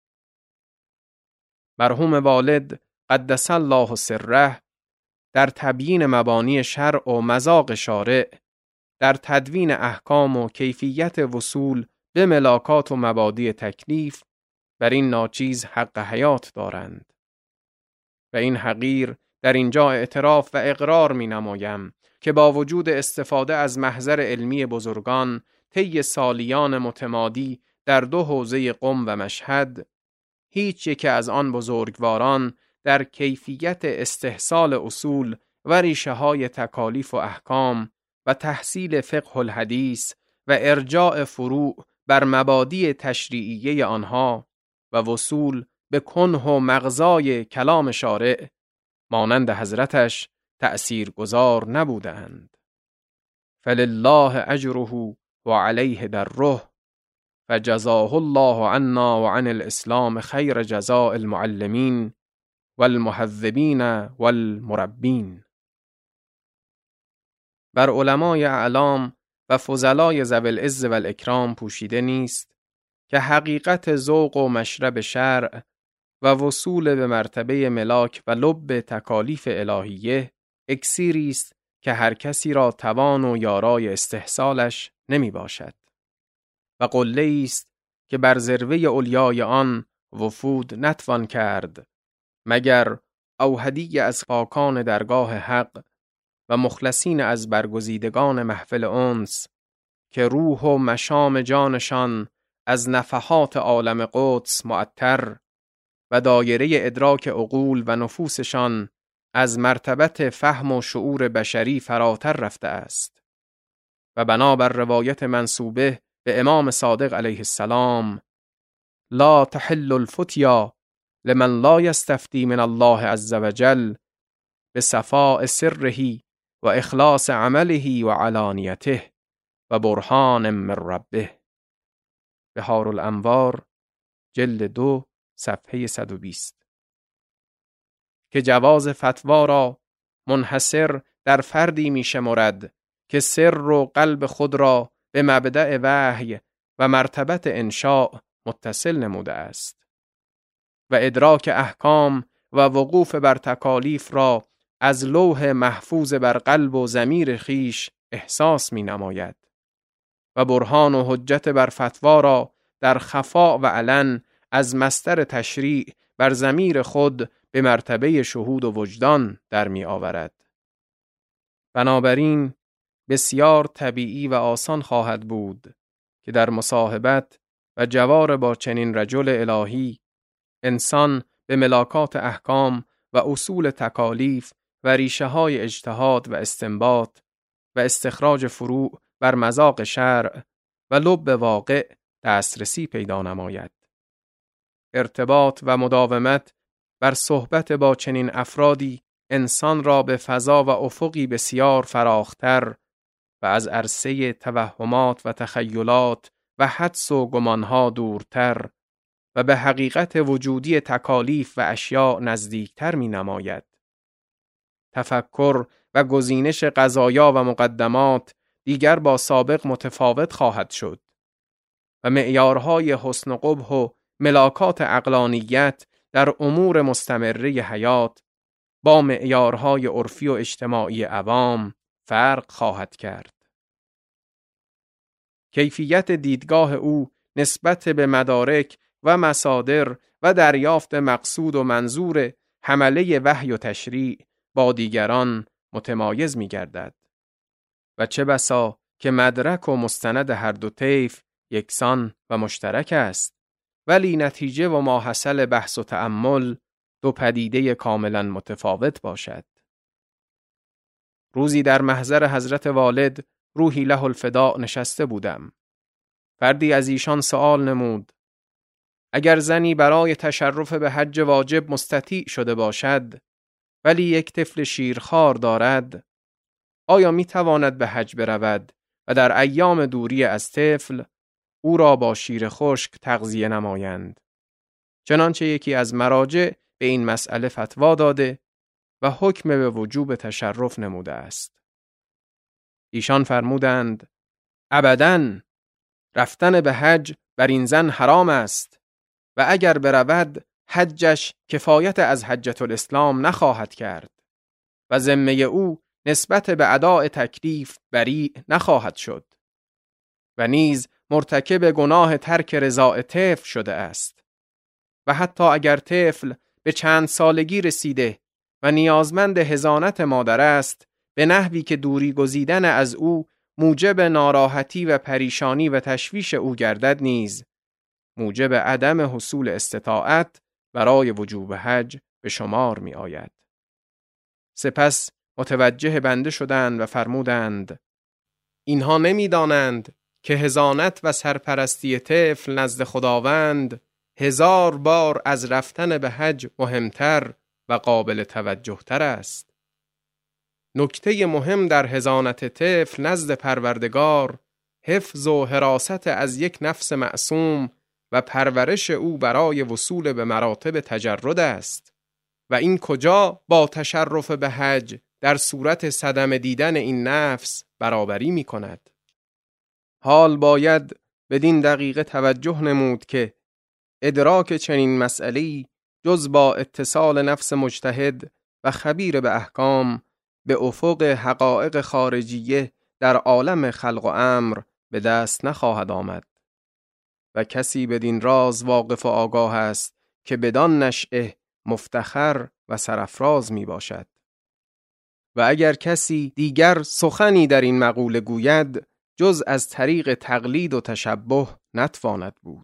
مرحوم والد قدس الله سره در تبیین مبانی شرع و مذاق شارع، در تدوین احکام و کیفیت وصول به ملاکات و مبادی تکلیف بر این ناچیز حق حیات دارند. و این حقیر در اینجا اعتراف و اقرار می نمایم که با وجود استفاده از محضر علمی بزرگان طی سالیان متمادی در دو حوزه قم و مشهد، هیچ یک از آن بزرگواران در کیفیت استحصال اصول و ریشه های تکالیف و احکام و تحصیل فقه الحدیث و ارجاع فروع بر مبادی تشریعیه آنها و وصول به کنه و مغزای کلام شارع مانند حضرتش تأثیر گذار نبودند. فلله اجره و علیه دره فجزاه الله عنا و عن الاسلام خیر جزاء المعلمین والمهذبین والمربین. بر علمای اعلام و فضلای ذوی العز و الاکرام پوشیده نیست که حقیقت ذوق و مشرب شرع و وصول به مرتبه ملاک و لب تکالیف الهیه اکسیری است که هر کسی را توان و یارای استحصالش نمی باشد و قله است که بر ذروه علیای آن وفود نتوان کرد مگر اوحدی از پاکان درگاه حق و مخلصین از برگزیدگان محفل انس که روح و مشام جانشان از نفحات عالم قدس معطر و دایره ادراک عقول و نفوسشان از مرتبت فهم و شعور بشری فراتر رفته است. و بنابر روایت منسوبه به امام صادق علیه السلام لا تحل الفتیا لمن لا یستفتی من الله عز وجل بصفاء سره و اخلاص عمله و علانیته و برهان من ربه. بحارالانوار جلد 2 صفحه 120 که جواز فتوا را منحصر در فردی می شمرد که سر و قلب خود را به مبدأ وحی و مرتبت انشاء متصل نموده است و ادراک احکام و وقوف بر تکالیف را از لوح محفوظ بر قلب و ضمیر خیش احساس می نماید و برهان و حجت بر فتوا را در خفا و علن از مصدر تشریع بر ضمیر خود به مرتبه شهود و وجدان در می آورد. بنابراین بسیار طبیعی و آسان خواهد بود که در مصاحبت و جوار با چنین رجل الهی انسان به ملاکات احکام و اصول تکالیف و ریشه های اجتهاد و استنباط و استخراج فروع بر مذاق شرع و لب واقع دسترسی پیدا نماید. ارتباط و مداومت بر صحبت با چنین افرادی انسان را به فضا و افقی بسیار فراختر و از عرصه توهمات و تخیلات و حدس و گمانها دورتر و به حقیقت وجودی تکالیف و اشیاء نزدیکتر می نماید. تفکر و گزینش قضایا و مقدمات دیگر با سابق متفاوت خواهد شد و معیارهای حسن و قبح و ملاکات عقلانیت در امور مستمره حیات با معیارهای عرفی و اجتماعی عوام فرق خواهد کرد. کیفیت دیدگاه او نسبت به مدارک و مصادر و دریافت مقصود و منظور حمله وحی و تشریع با دیگران متمایز می گردد و چه بسا که مدرک و مستند هر دو طیف یکسان و مشترک است، ولی نتیجه و ماحصل بحث و تأمل دو پدیده کاملا متفاوت باشد. روزی در محضر حضرت والد روحی له الفداء نشسته بودم. فردی از ایشان سؤال نمود: اگر زنی برای تشرف به حج واجب مستطیع شده باشد ولی یک طفل شیرخوار دارد، آیا می تواند به حج برود و در ایام دوری از طفل او را با شیر خشک تغذیه نمایند؟ چنانچه یکی از مراجع به این مسئله فتوا داده و حکم به وجوب تشرف نموده است. ایشان فرمودند: ابداً، رفتن به حج بر این زن حرام است و اگر برود حجش کفایت از حجة الاسلام نخواهد کرد و ذمه او نسبت به اداء تکلیف بریء نخواهد شد و نیز مرتکب گناه ترک رضاع طفل شده است و حتی اگر طفل به چند سالگی رسیده و نیازمند حضانت مادر است، به نحوی که دوری گزیدن از او موجب ناراحتی و پریشانی و تشویش او گردد، نیز موجب عدم حصول استطاعت برای وجوب حج به شمار می آید. سپس متوجه بنده شدند و فرمودند: اینها نمی دانند که حضانت و سرپرستی طفل نزد خداوند 1000 بار از رفتن به حج مهمتر و قابل توجه تر است. نکته مهم در حضانت طفل نزد پروردگار حفظ و حراست از یک نفس معصوم و پرورش او برای وصول به مراتب تجرد است و این کجا با تشرف به حج در صورت صدمه دیدن این نفس برابری می کند. حال باید بدین دقیقه توجه نمود که ادراک چنین مسئله‌ای جز با اتصال نفس مجتهد و خبیر به احکام به افق حقایق خارجیه در عالم خلق و امر به دست نخواهد آمد و کسی بدین راز واقف و آگاه است که بدان نشأه مفتخر و سرافراز می باشد. و اگر کسی دیگر سخنی در این مقوله گوید، جز از طریق تقلید و تشبه نتواند بود.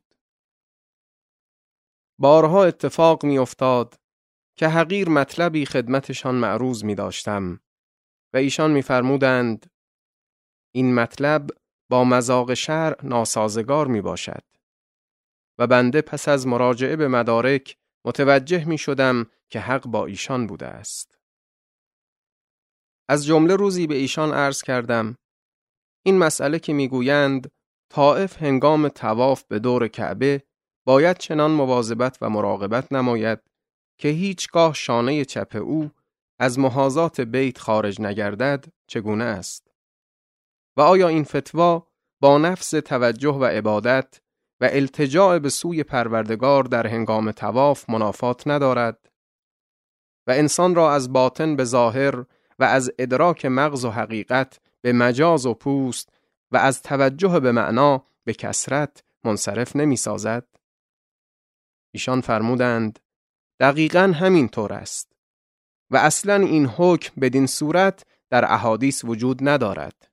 بارها اتفاق می افتاد که حقیر مطلبی خدمتشان معروض می داشتم و ایشان می فرمودند: این مطلب با مذاق شرع ناسازگار می باشد و بنده پس از مراجعه به مدارک متوجه می شدم که حق با ایشان بوده است. از جمله روزی به ایشان عرض کردم: این مسئله که می گویند طائف هنگام طواف به دور کعبه باید چنان مواظبت و مراقبت نماید که هیچگاه شانه چپ او از محاذات بیت خارج نگردد چگونه است؟ و آیا این فتوا با نفس توجه و عبادت و التجاء به سوی پروردگار در هنگام طواف منافات ندارد؟ و انسان را از باطن به ظاهر و از ادراک مغز و حقیقت به مجاز و پوست و از توجه به معنا به کثرت منصرف نمی سازد؟ ایشان فرمودند دقیقاً همین طور است و اصلاً این حکم بدین صورت در احادیث وجود ندارد.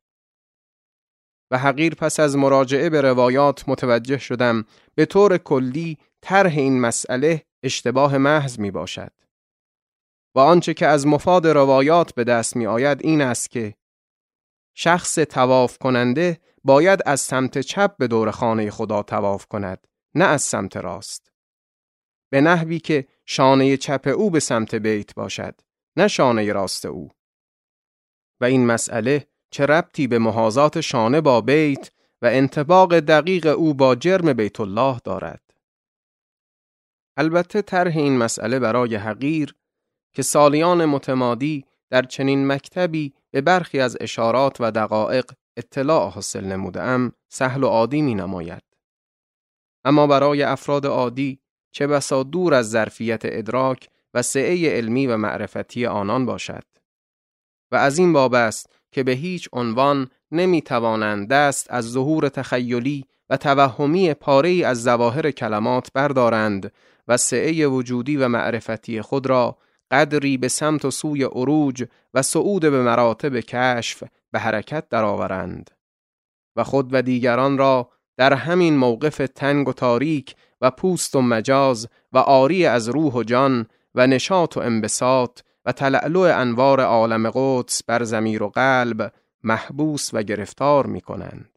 و حقیر پس از مراجعه به روایات متوجه شدم به طور کلی طرح این مسئله اشتباه محض می باشد. و آنچه که از مفاد روایات به دست می آید این است که شخص طواف کننده باید از سمت چپ به دور خانه خدا طواف کند، نه از سمت راست. به نحوی که شانه چپ او به سمت بیت باشد، نه شانه راست او. و این مسئله چه ربطی به محاذات شانه با بیت و انطباق دقیق او با جرم بیت الله دارد؟ البته طرح این مسئله برای حقیر که سالیان متمادی در چنین مکتبی به برخی از اشارات و دقایق اطلاع حاصل نموده‌ام سهل و عادی می نماید. اما برای افراد عادی چه بسا دور از ظرفیت ادراک و سعه علمی و معرفتی آنان باشد. و از این باب است که به هیچ عنوان نمی توانند دست از ظهور تخیلی و توهمی پاره‌ای از ظواهر کلمات بردارند و سعه وجودی و معرفتی خود را قدری به سمت و سوی عروج و صعود به مراتب کشف به حرکت درآورند و خود و دیگران را در همین موقف تنگ و تاریک و پوست و مجاز و عاری از روح و جان و نشاط و انبساط و تلألؤ انوار عالم قدس بر ضمیر و قلب محبوس و گرفتار می کنند.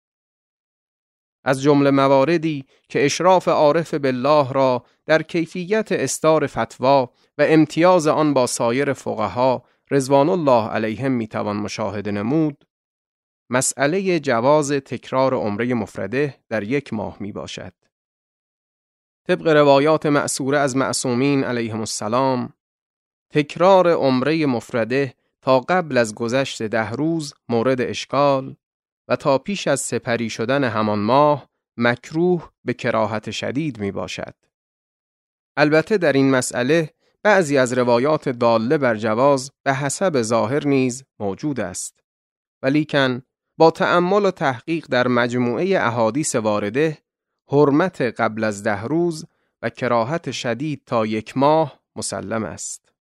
از جمله مواردی که اشراف عارف بالله را در کیفیت اصدار فتوا و امتیاز آن با سایر فقها رضوان الله علیهم می توان مشاهده نمود، مسئله جواز تکرار عمره مفرده در 1 ماه می باشد. طبق روایات مأثوره از معصومین علیهم السلام، تکرار عمره مفرده تا قبل از گذشت 10 روز مورد اشکال و تا پیش از سپری شدن همان ماه مکروه به کراهت شدید می باشد. البته در این مسئله بعضی از روایات داله بر جواز به حسب ظاهر نیز موجود است، ولیکن با تأمل و تحقیق در مجموعه احادیث وارده، حرمت قبل از 10 روز و کراهت شدید تا 1 ماه مسلم است.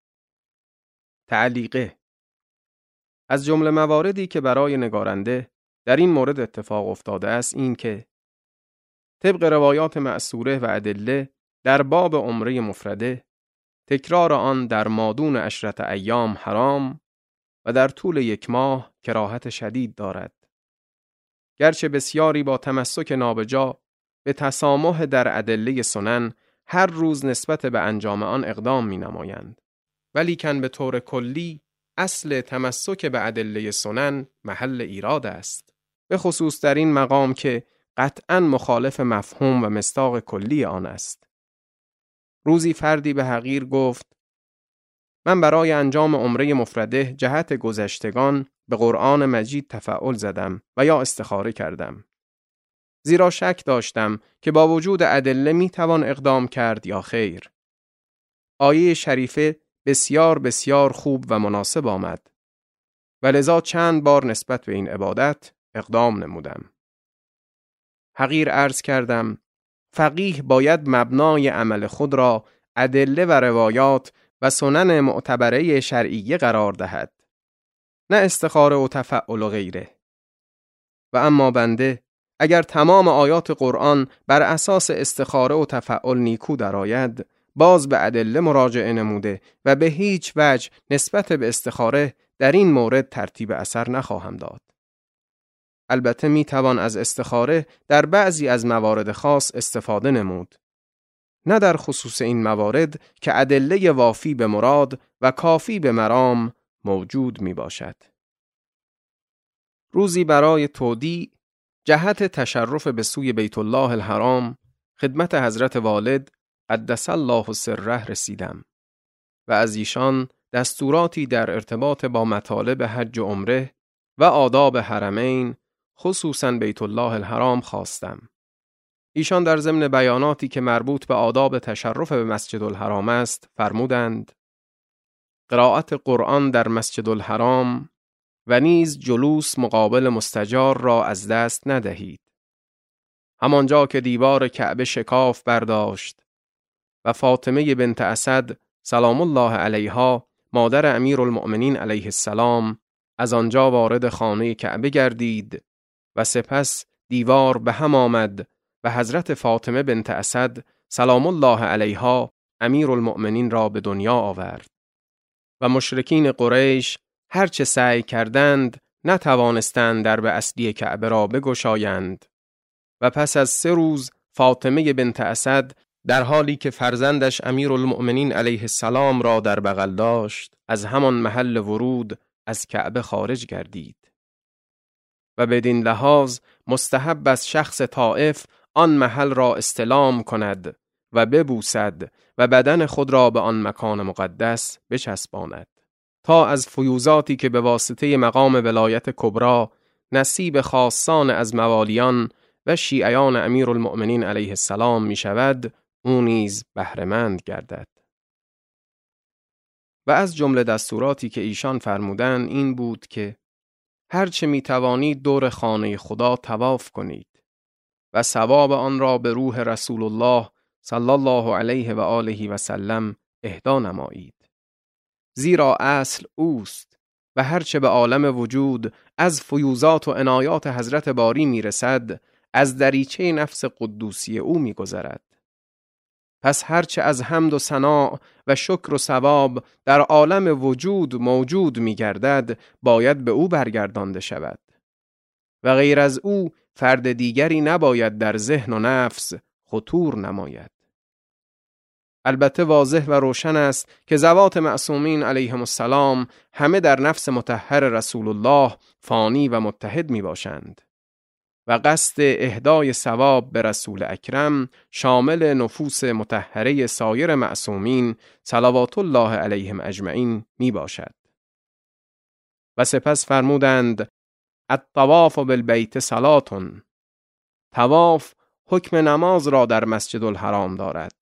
تعلیقه: از جمله مواردی که برای نگارنده در این مورد اتفاق افتاده است این که طبق روایات مأثوره و ادله در باب عمره مفرده، تکرار آن در مادون 10 ایام حرام و در طول 1 ماه کراهت شدید دارد. گرچه بسیاری با تمسک نابجا به تسامح در ادله سنن هر روز نسبت به انجام آن اقدام می نمایند، ولیکن به طور کلی اصل تمسک به ادله سنن محل ایراد است، به خصوص در این مقام که قطعاً مخالف مفهوم و مصداق کلی آن است. روزی فردی به حقیر گفت: من برای انجام عمره مفرده جهت گذشتگان به قرآن مجید تفعل زدم و یا استخاره کردم، زیرا شک داشتم که با وجود ادله می توان اقدام کرد یا خیر. آیه شریفه بسیار بسیار خوب و مناسب آمد و لذا چند بار نسبت به این عبادت اقدام نمودم. حقیر عرض کردم: فقیه باید مبنای عمل خود را ادله و روایات و سنن معتبره شرعیه قرار دهد، نه استخاره و تفعل و غیره. و اما بنده اگر تمام آیات قرآن بر اساس استخاره و تفعل نیکو درآید، باز به ادله مراجعه نموده و به هیچ وجه نسبت به استخاره در این مورد ترتیب اثر نخواهم داد. البته می توان از استخاره در بعضی از موارد خاص استفاده نمود، نه در خصوص این موارد که ادله وافی به مراد و کافی به مرام موجود می باشد. روزی برای تودیع جهت تشرف به سوی بیت الله الحرام خدمت حضرت والد قدس الله سره رسیدم و از ایشان دستوراتی در ارتباط با مطالب حج و عمره و آداب حرمین خصوصاً بیت الله الحرام خواستم. ایشان در ضمن بیاناتی که مربوط به آداب تشرف به مسجد الحرام است فرمودند: قرائت قرآن در مسجد الحرام و نیز جلوس مقابل مستجار را از دست ندهید. همانجا که دیوار کعبه شکاف برداشت و فاطمه بنت اسد سلام الله علیها مادر امیرالمؤمنین علیه السلام از آنجا وارد خانه کعبه گردید و سپس دیوار به هم آمد و حضرت فاطمه بنت اسد سلام الله علیها امیرالمؤمنین را به دنیا آورد و مشرکین قریش هرچه سعی کردند نتوانستند درب اصلی کعبه را بگشایند و پس از 3 روز فاطمه بنت اسد در حالی که فرزندش امیرالمؤمنین علیه السلام را در بغل داشت از همان محل ورود از کعبه خارج گردید و بدین لحاظ مستحب از شخص طائف آن محل را استلام کند و ببوسد و بدن خود را به آن مکان مقدس بچسباند تا از فیوزاتی که به واسطه مقام ولایت کبرا نصیب خاصان از موالیان و شیعیان امیرالمؤمنین علیه السلام می شود او نیز بهره‌مند گردد. و از جمله دستوراتی که ایشان فرمودند این بود که هرچه می توانید دور خانه خدا طواف کنید و ثواب آن را به روح رسول الله صلی الله علیه و آله و سلم اهدا نمایید. زیرا اصل اوست و هرچه به عالم وجود از فیوزات و عنایات حضرت باری می رسد از دریچه نفس قدوسی او می گذرد. پس هرچه از حمد و ثنا و شکر و ثواب در عالم وجود موجود می گردد باید به او برگردانده شود و غیر از او فرد دیگری نباید در ذهن و نفس خطور نماید. البته واضح و روشن است که ذوات معصومین علیهم السلام همه در نفس مطهر رسول الله فانی و متحد می باشند و قصد اهدای ثواب به رسول اکرم شامل نفوس مطهره سایر معصومین صلوات الله علیهم اجمعین می باشد. و سپس فرمودند الطواف بالبیت صلاة، طواف حکم نماز را در مسجد الحرام دارد.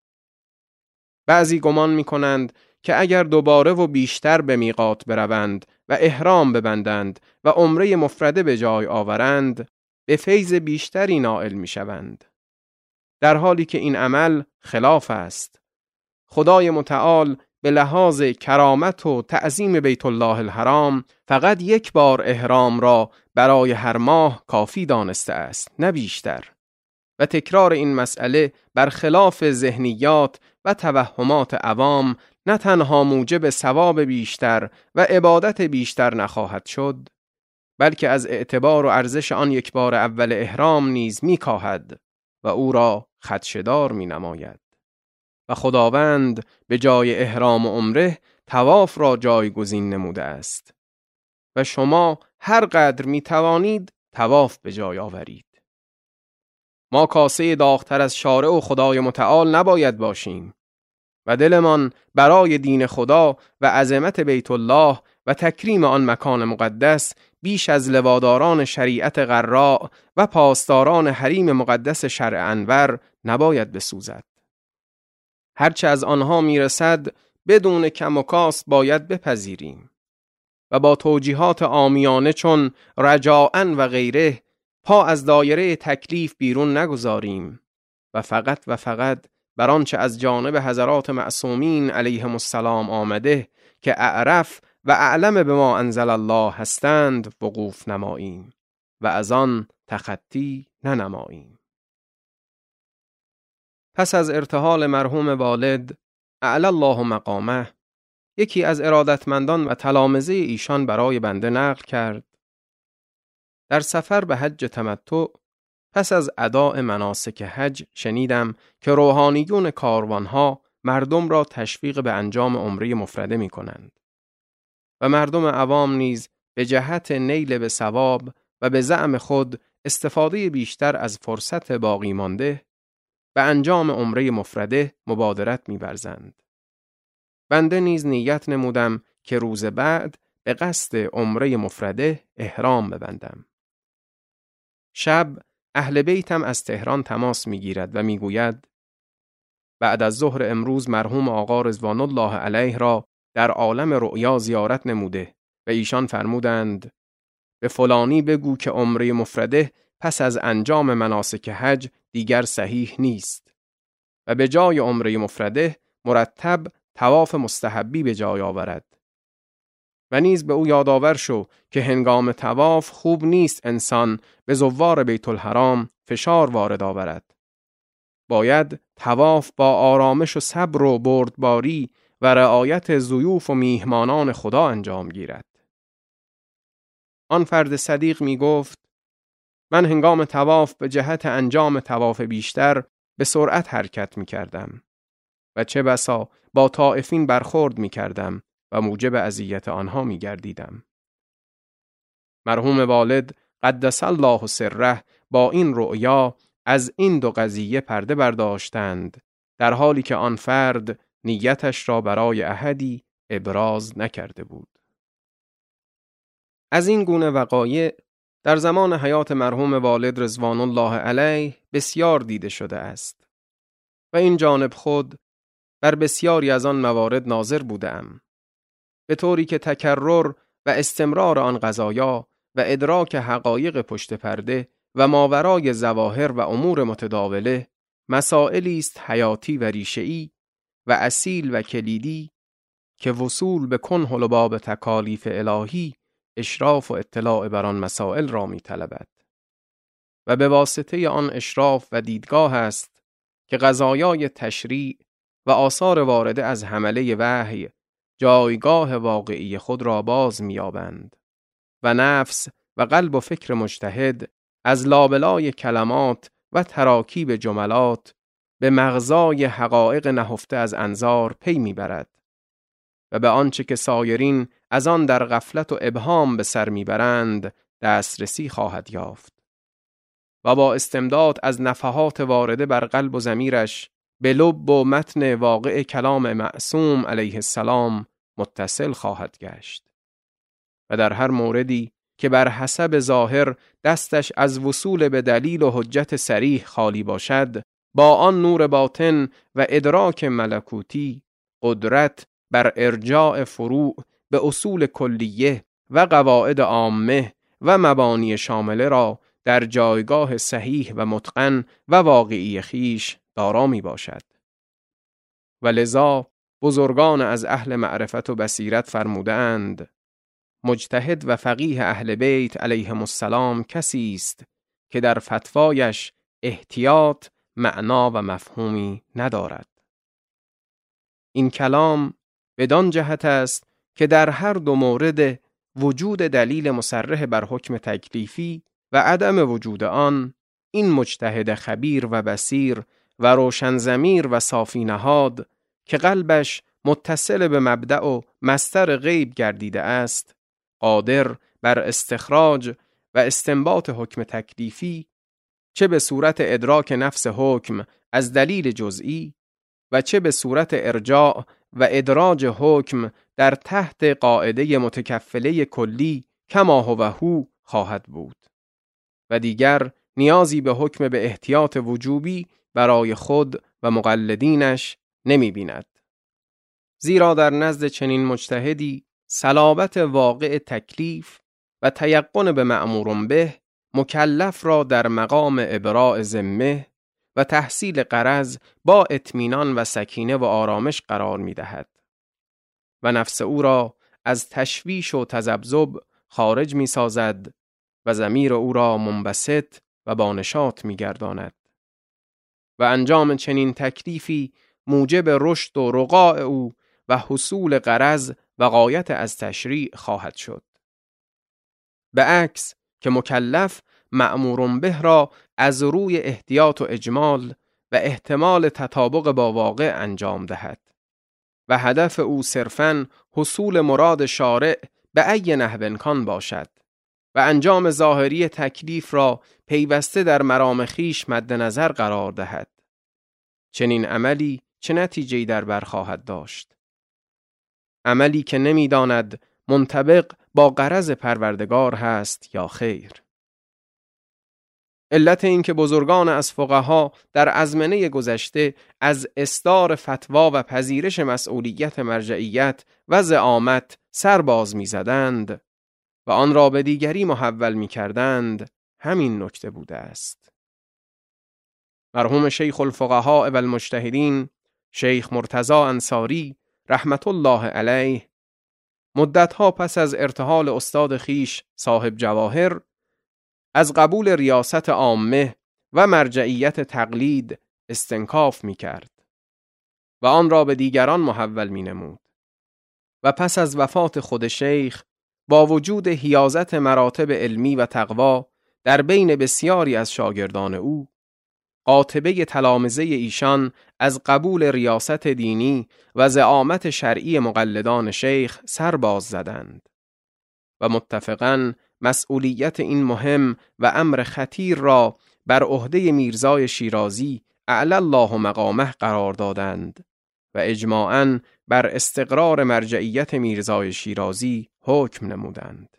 بعضی گمان می کنند که اگر دوباره و بیشتر به میقات بروند و احرام ببندند و عمره مفرده به جای آورند به فیض بیشتری نائل می شوند. در حالی که این عمل خلاف است. خدای متعال به لحاظ کرامت و تعظیم بیت الله الحرام فقط 1 بار احرام را برای هر ماه کافی دانسته است، نه بیشتر. و تکرار این مسئله برخلاف ذهنیات و توهمات عوام نه تنها موجب ثواب بیشتر و عبادت بیشتر نخواهد شد، بلکه از اعتبار و ارزش آن 1 بار اول احرام نیز می کاهد و او را خدشه‌دار می نماید. و خداوند به جای احرام و عمره طواف را جایگزین نموده است و شما هر قدر می توانید طواف به جای آورید. ما کاسه داغ‌تر از شارع و خدای متعال نباید باشیم و دلمان برای دین خدا و عظمت بیت الله و تکریم آن مکان مقدس بیش از لواداران شریعت غراء و پاسداران حریم مقدس شرع انور نباید بسوزد. هرچه از آنها میرسد بدون کم و کاست باید بپذیریم و با توجیهات عامیانه چون رجاءً و غیره پا از دایره تکلیف بیرون نگذاریم و فقط بر آنچه از جانب حضرات معصومین علیهم السلام آمده که اعرف و اعلم به ما انزل الله هستند وقوف نماییم و از آن تخطی ننماییم. پس از ارتحال مرحوم والد اعلی الله مقامه، یکی از ارادتمندان و تلامذه ایشان برای بنده نقل کرد: در سفر به حج تمتع پس از اداء مناسک حج شنیدم که روحانیون کاروانها مردم را تشویق به انجام عمره مفرده می کنند و مردم عوام نیز به جهت نیل به ثواب و به زعم خود استفاده بیشتر از فرصت باقی مانده به انجام عمره مفرده مبادرت می‌ورزند. بنده نیز نیت نمودم که روز بعد به قصد عمره مفرده احرام ببندم. شب اهل بیتم از تهران تماس می‌گیرد و می‌گوید بعد از ظهر امروز مرحوم آقا رضوان الله علیه را در عالم رؤیا زیارت نموده و ایشان فرمودند به فلانی بگو که عمره مفرده پس از انجام مناسک حج دیگر صحیح نیست و به جای عمره مفرده مرتب طواف مستحبی به جای آورد. و نیز به او یادآور شو که هنگام طواف خوب نیست انسان به زوار بیت الحرام فشار وارد آورد. باید طواف با آرامش و صبر و بردباری و رعایت ضیوف و میهمانان خدا انجام گیرد. آن فرد صدیق می گفت من هنگام طواف به جهت انجام طواف بیشتر به سرعت حرکت می کردم و چه بسا با طائفین برخورد می کردم و موجب اذیت آنها می گردیدم. مرحوم والد قدس الله سره با این رؤیا از این دو قضیه پرده برداشتند در حالی که آن فرد نیتش را برای احدی ابراز نکرده بود. از این گونه وقایع در زمان حیات مرحوم والد رضوان الله علیه بسیار دیده شده است و این جانب خود بر بسیاری از آن موارد ناظر بودم، به طوری که تکرر و استمرار آن قضایا و ادراک حقایق پشت پرده و ماورای ظواهر و امور متداوله مسائلی است حیاتی و ریشه‌ای و اصیل و کلیدی که وصول به کنه لباب تکالیف الهی اشراف و اطلاع بر آن مسائل را می طلبد و به واسطه آن اشراف و دیدگاه است که قضایای تشریع و آثار وارده از حمله وحی جایگاه واقعی خود را باز می‌یابند و نفس و قلب و فکر مجتهد از لابلای کلمات و تراکیب جملات به مغزای حقایق نهفته از انظار پی می‌برد و به آنچه که سایرین از آن در غفلت و ابهام به سر می‌برند دسترسی خواهد یافت و با استمداد از نفحات وارده بر قلب و ضمیرش به لب و متن واقع کلام معصوم علیه السلام متصل خواهد گشت و در هر موردی که بر حسب ظاهر دستش از وصول به دلیل و حجت صریح خالی باشد، با آن نور باطن و ادراک ملکوتی قدرت بر ارجاع فروع به اصول کلیه و قواعد عامه و مبانی شامله را در جایگاه صحیح و متقن و واقعی خیش دارا می باشد. و لذا بزرگان از اهل معرفت و بصیرت فرمودند مجتهد و فقیه اهل بیت علیهم السلام کسی است که در فتوایش احتیاط معنا و مفهومی ندارد. این کلام بدان جهت است که در هر دو مورد وجود دلیل مصرح بر حکم تکلیفی و عدم وجود آن، این مجتهد خبیر و بصیر و روشن ضمیر و صافی نهاد که قلبش متصل به مبدأ و مصدر غیب گردیده است، قادر بر استخراج و استنباط حکم تکلیفی چه به صورت ادراک نفس حکم از دلیل جزئی و چه به صورت ارجاع و ادراج حکم در تحت قاعده متکفله کلی کما هو خواهد بود و دیگر نیازی به حکم به احتیاط وجوبی برای خود و مقلدینش نمی بیند. زیرا در نزد چنین مجتهدی صلابت واقع تکلیف و تیقن به مأمور به مکلف را در مقام ابراء ذمه و تحصیل غرض با اطمینان و سکینه و آرامش قرار می دهد و نفس او را از تشویش و تذبذب خارج می سازد و ضمیر او را منبسط و با نشاط می گرداند و انجام چنین تکلیفی موجب رشد و رقاء او و حصول غرض و غایت از تشریع خواهد شد. به عکس که مکلف مأمور به را از روی احتیاط و اجمال و احتمال تطابق با واقع انجام دهد و هدف او صرفاً حصول مراد شارع به ای نحو امکان باشد و انجام ظاهری تکلیف را پیوسته در مرام خویش مد نظر قرار دهد. چنین عملی چه نتیجه‌ای در بر خواهد داشت؟ عملی که نمی‌داند منطبق با غرض پروردگار هست یا خیر. علت این که بزرگان از فقها در ازمنه گذشته از اصدار فتوا و پذیرش مسئولیت مرجعیت و زعامت سر باز می‌زدند و آن را به دیگری محول می‌کردند همین نکته بوده است. مرحوم شیخ الفقهاء و المجتهدین شیخ مرتضی انصاری رحمت الله علیه مدتها پس از ارتحال استاد خیش صاحب جواهر از قبول ریاست عامه و مرجعیت تقلید استنکاف می کرد و آن را به دیگران محول می نمود و پس از وفات خود شیخ با وجود حیازت مراتب علمی و تقوا در بین بسیاری از شاگردان او قاطبه تلامذه ایشان از قبول ریاست دینی و زعامت شرعی مقلدان شیخ سر باز زدند و متفقاً مسئولیت این مهم و امر خطیر را بر عهده میرزای شیرازی اعلی الله مقامه قرار دادند و اجماعاً بر استقرار مرجعیت میرزای شیرازی حکم نمودند.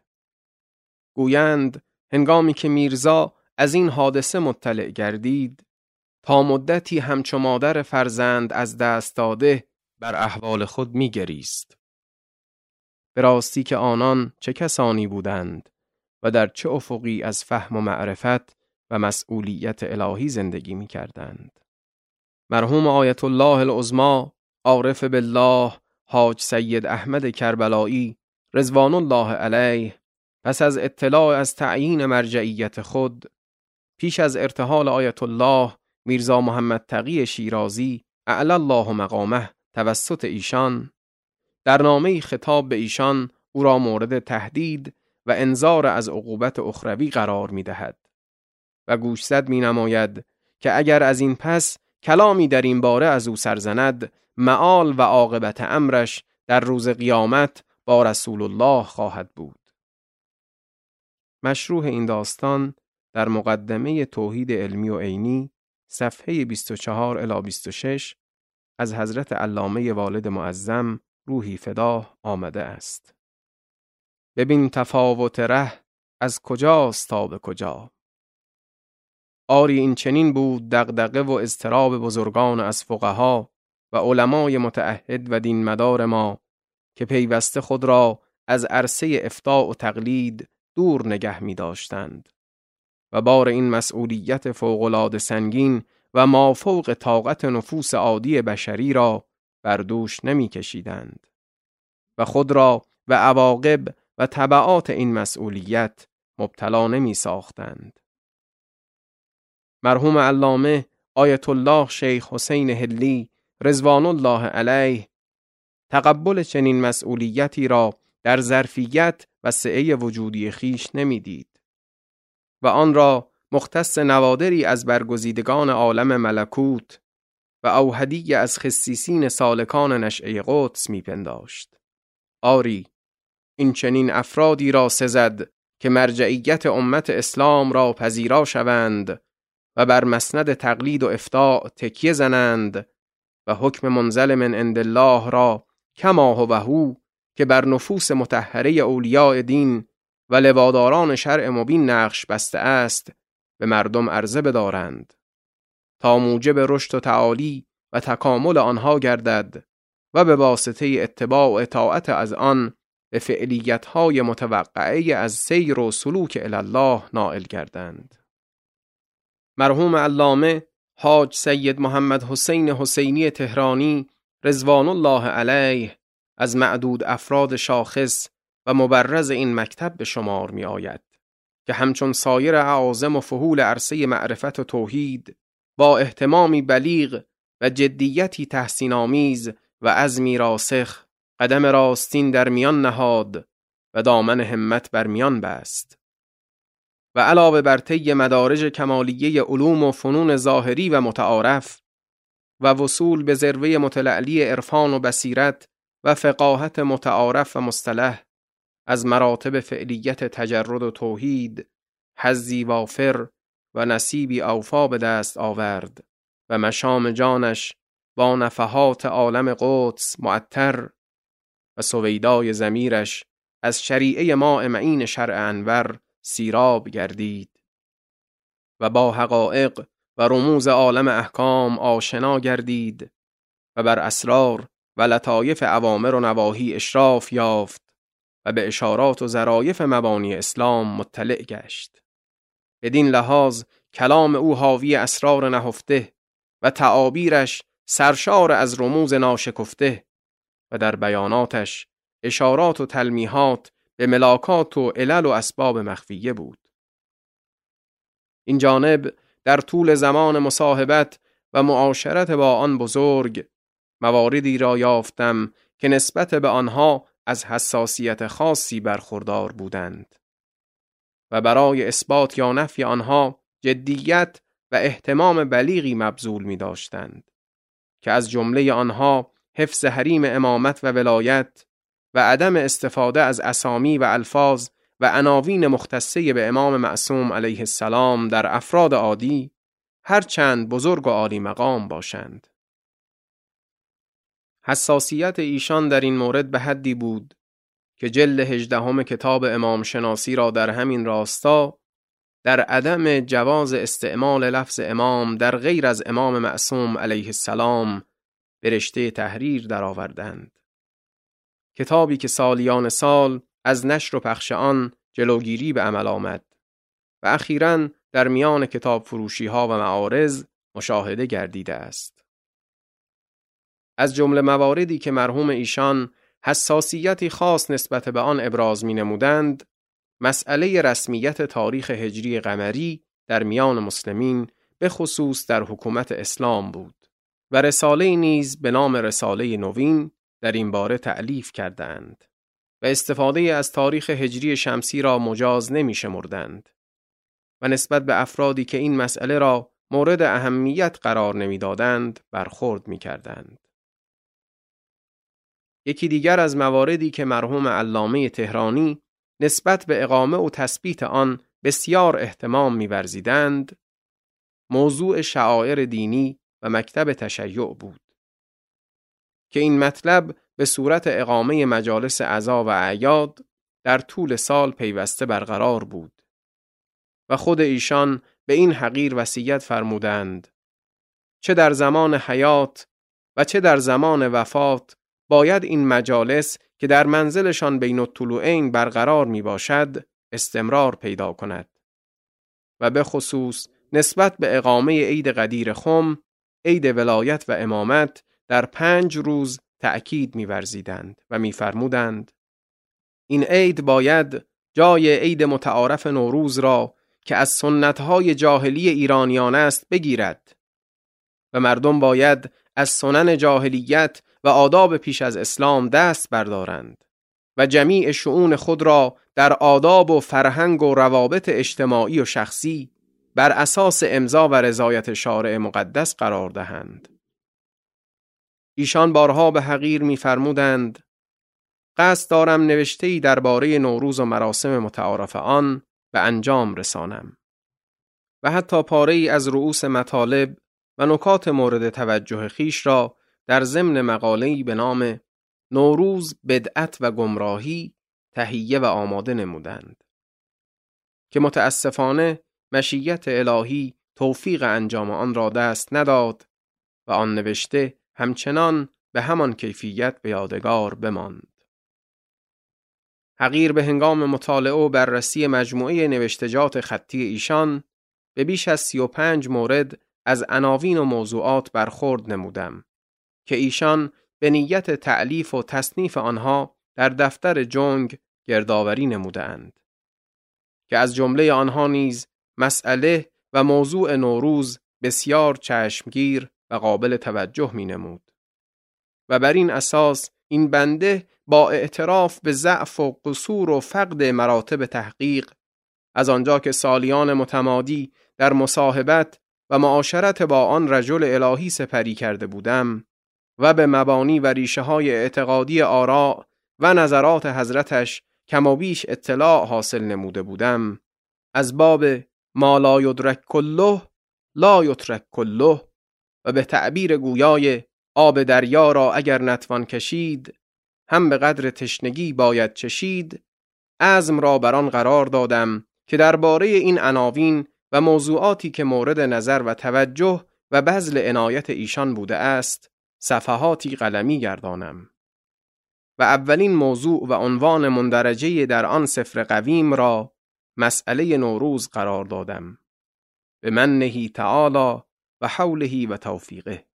گویند هنگامی که میرزا از این حادثه مطلع گردید تا مدتی همچو مادر فرزند از دست داده بر احوال خود می‌گریست. به راستی که آنان چه کسانی بودند و در چه افقی از فهم و معرفت و مسئولیت الهی زندگی می‌کردند. مرحوم آیت الله العظمی عارف بالله حاج سید احمد کربلایی رضوان الله علیه پس از اطلاع از تعیین مرجعیت خود پیش از ارتحال آیت الله میرزا محمد تقی شیرازی اعلی الله مقامه توسط ایشان در نامه‌ای خطاب به ایشان او را مورد تهدید و انذار از عقوبت اخروی قرار می‌دهد و گوشزد می‌نماید که اگر از این پس کلامی در این باره از او سرزند معال و عاقبت امرش در روز قیامت با رسول الله خواهد بود. مشروح این داستان در مقدمه توحید علمی و عینی صفحه 24 الی 26 از حضرت علامه والد معظم روحی فداه آمده است. ببین تفاوت ره از کجاست تا به کجا. آری این چنین بود دغدغه و اضطراب بزرگان از فقها و علمای متعهد و دین مدار ما که پیوسته خود را از عرصه افتاء و تقلید دور نگه می داشتند و بار این مسئولیت فوق‌العاده سنگین و مافوق طاقت نفوس عادی بشری را بر دوش نمی کشیدند و خود را و عواقب و تبعات این مسئولیت مبتلا نمی ساختند. مرحوم علامه آیت الله شیخ حسین حلی رضوان الله علیه تقبل چنین مسئولیتی را در ظرفیت و سعه وجودی خیش نمی دید و آن را مختص نوادری از برگزیدگان عالم ملکوت و اوحدی از خصیصین سالکان نشأه قدس می پنداشت. آری این چنین افرادی را سزد که مرجعیت امت اسلام را پذیرا شوند و بر مسند تقلید و افتاء تکیه زنند و حکم منزل من عند الله را کما هو هو که بر نفوس مطهره اولیاء دین و لواداران شرع مبین نقش بسته است به مردم عرضه بدارند تا موجب رشد و تعالی و تکامل آنها گردد و به واسطه اتباع و اطاعت از آن به فعلیت‌های متوقعه از سیر و سلوک الی الله نائل گردند. مرحوم علامه حاج سید محمد حسین حسینی تهرانی رضوان الله علیه از معدود افراد شاخص و مبرز این مکتب به شمار می آید که همچون سایر اعاظم و فحول عرصه معرفت و توحید با اهتمامی بلیغ و جدیتی تحسین آمیز و عزمی راسخ قدم راستین در میان نهاد و دامن همت بر میان بست و علاوه بر طی مدارج کمالیه علوم و فنون ظاهری و متعارف و وصول به ذروه متلعلی عرفان و بصیرت و فقاهت متعارف و مصطلح از مراتب فعلیت تجرد و توحید حظی وافر و نصیبی اوفا به دست آورد و مشام جانش با نفحات عالم قدس معطر و سویدای ضمیرش از شریعه ماء معین شرع انور سیراب گردید و با حقایق و رموز عالم احکام آشنا گردید و بر اسرار و لطایف اوامر و نواهی اشراف یافت و به اشارات و ظرایف مبانی اسلام مطلع گشت. بدین لحاظ کلام او حاوی اسرار نهفته و تعابیرش سرشار از رموز ناشکفته و در بیاناتش اشارات و تلمیحات به ملاکات و علل و اسباب مخفیه بود. این جانب در طول زمان مصاحبت و معاشرت با آن بزرگ مواردی را یافتم که نسبت به آنها از حساسیت خاصی برخوردار بودند و برای اثبات یا نفی آنها جدیت و اهتمام بلیغی مبذول می داشتند که از جمله آنها حفظ حریم امامت و ولایت و عدم استفاده از اسامی و الفاظ و عناوین مختصه به امام معصوم علیه السلام در افراد عادی هرچند بزرگ و عالی مقام باشند. حساسیت ایشان در این مورد به حدی بود که جلد 18 کتاب امام شناسی را در همین راستا در عدم جواز استعمال لفظ امام در غیر از امام معصوم علیه السلام به رشته تحریر درآوردند. کتابی که سالیان سال از نشر و پخش آن جلوگیری به عمل آمد و اخیراً در میان کتاب فروشی ها و معارض مشاهده گردیده است. از جمله مواردی که مرحوم ایشان حساسیتی خاص نسبت به آن ابراز می نمودند، مسئله رسمیت تاریخ هجری قمری در میان مسلمین به خصوص در حکومت اسلام بود و رساله نیز به نام رساله نوین در این باره تألیف کردند و استفاده از تاریخ هجری شمسی را مجاز نمی شمردند و نسبت به افرادی که این مسئله را مورد اهمیت قرار نمی دادند برخورد می کردند. یکی دیگر از مواردی که مرحوم علامه تهرانی نسبت به اقامه و تثبیت آن بسیار اهتمام می‌ورزیدند، موضوع شعائر دینی و مکتب تشیع بود که این مطلب به صورت اقامه مجالس عزا و اعیاد در طول سال پیوسته برقرار بود و خود ایشان به این حقیر وصیت فرمودند چه در زمان حیات و چه در زمان وفات باید این مجالس که در منزلشان بین الطلوعین برقرار می باشد استمرار پیدا کند و به خصوص نسبت به اقامه عید قدیر خم، عید ولایت و امامت در 5 روز تأکید می ورزیدند و می فرمودند این عید باید جای عید متعارف نوروز را که از سنتهای جاهلی ایرانیان است بگیرد و مردم باید از سنن جاهلیت و آداب پیش از اسلام دست بردارند و جمیع شؤون خود را در آداب و فرهنگ و روابط اجتماعی و شخصی بر اساس امضا و رضایت شارع مقدس قرار دهند. ایشان بارها به حقیر می‌فرمودند قصد دارم نوشته‌ای درباره نوروز و مراسم متعارف آن به انجام رسانم و حتی پاره‌ای از رؤوس مطالب و نکات مورد توجه خیش را در ضمن مقاله‌ای به نام نوروز بدعت و گمراهی تهیه و آماده نمودند که متاسفانه مشیت الهی توفیق انجام آن را دست نداد و آن نوشته همچنان به همان کیفیت به یادگار بماند. حقیر به هنگام مطالعه و بررسی مجموعه نوشتجات خطی ایشان به بیش از 35 مورد از عناوین و موضوعات برخورد نمودم که ایشان به نیت تألیف و تصنیف آنها در دفتر جنگ گردآوری نمودند که از جمله آنها نیز مسئله و موضوع نوروز بسیار چشمگیر و قابل توجه می نمود و بر این اساس این بنده با اعتراف به ضعف و قصور و فقد مراتب تحقیق از آنجا که سالیان متمادی در مصاحبت و معاشرت با آن رجل الهی سپری کرده بودم و به مبانی و ریشه های اعتقادی آراء و نظرات حضرتش کم و بیش اطلاع حاصل نموده بودم، از باب ما لا یدرک کله لا یترک کله و به تعبیر گویای آب دریا را اگر نتوان کشید هم به قدر تشنگی باید چشید، عزم را بر آن قرار دادم که درباره این عناوین و موضوعاتی که مورد نظر و توجه و بذل عنایت ایشان بوده است صفحاتی قلمی گردانم و اولین موضوع و عنوان مندرجه در آن سفر قویم را مسئله نوروز قرار دادم، به منه تعالی و حوله و توفیقه.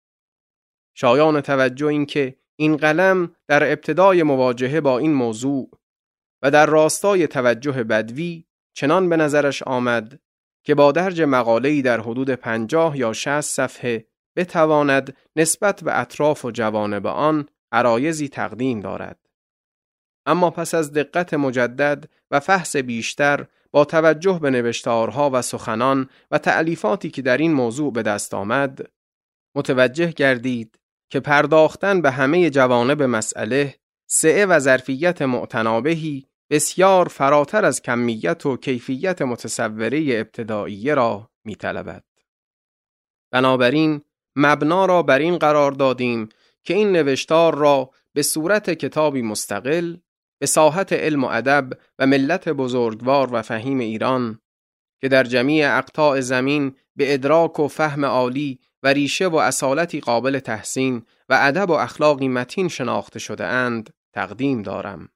شایان توجه این که این قلم در ابتدای مواجهه با این موضوع و در راستای توجه بدوی چنان به نظرش آمد که با درج مقاله‌ای در حدود 50 یا 60 صفحه بتواند نسبت به اطراف و جوانب آن عرایضی تقدیم دارد. اما پس از دقت مجدد و فحص بیشتر با توجه به نوشتارها و سخنان و تألیفاتی که در این موضوع به دست آمد، متوجه گردید که پرداختن به همه جوانب مسئله سعه و ظرفیت معتنابهی بسیار فراتر از کمیت و کیفیت متصوره ابتدائیه را می‌طلبد. بنابراین مبنا را بر این قرار دادیم که این نوشتار را به صورت کتابی مستقل به ساحت علم و ادب و ملت بزرگوار و فهیم ایران که در جمیع اقطاع زمین به ادراک و فهم عالی و ریشه و اصالتی قابل تحسین و ادب و اخلاقی متین شناخته شده اند تقدیم دارم.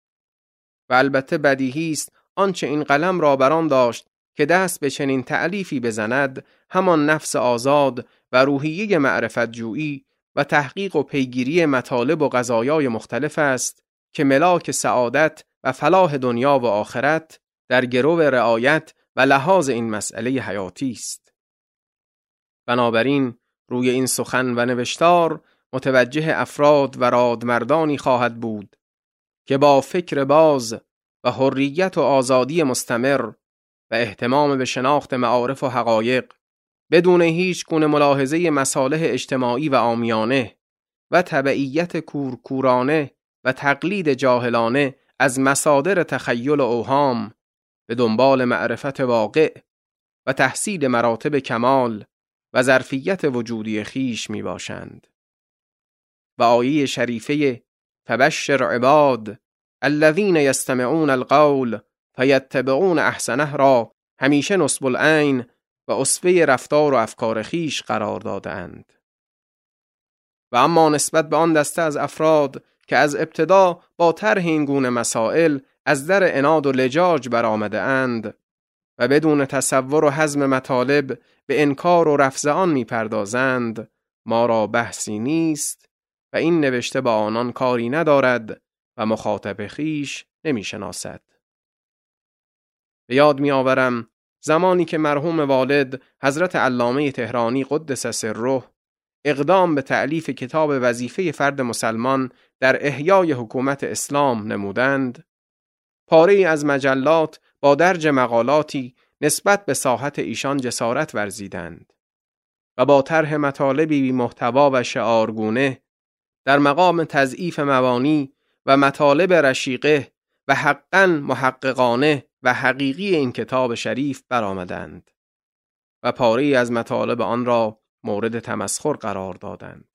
و البته بدیهی است آنچه این قلم را بران داشت که دست به چنین تألیفی بزند همان نفس آزاد و روحیه معرفت جویی و تحقیق و پیگیری مطالب و قضایای مختلف است که ملاک سعادت و فلاح دنیا و آخرت در گرو رعایت و لحاظ این مسئله حیاتی است. بنابراین روی این سخن و نوشتار متوجه افراد و رادمردانی خواهد بود که با فکر باز و حریت و آزادی مستمر و اهتمام به شناخت معارف و حقایق بدون هیچ گونه ملاحظه مصالح اجتماعی و عامیانه و تبعیت کورکورانه و تقلید جاهلانه از مصادر تخیل و اوهام به دنبال معرفت واقع و تحصیل مراتب کمال و ظرفیت وجودی خیش می باشند. و آیه شریفه فبشر عباد الذین یستمعون القول فیتبعون احسنه را همیشه نصب العین و اسوه رفتار و افکار خیش قرار دادند. و اما نسبت به آن دسته از افراد که از ابتدا با طرح این گونه مسائل از در عناد و لجاج برآمده اند و بدون تصور و هضم مطالب به انکار و رفض آن می‌پردازند، ما را بحثی نیست و این نوشته با آنان کاری ندارد و مخاطب خیش نمی‌شناسد. به یاد می‌آورم زمانی که مرحوم والد حضرت علامه تهرانی قدس سره اقدام به تألیف کتاب وظیفه فرد مسلمان در احیای حکومت اسلام نمودند، پاره‌ای از مجلات با درج مقالاتی نسبت به ساحت ایشان جسارت ورزیدند و با طرح مطالبی بی محتوا و شعارگونه در مقام تضعیف مبانی و مطالب رشیقه و حقاً محققانه و حقیقی این کتاب شریف برآمدند و پاره‌ای از مطالب آن را مورد تمسخر قرار دادند.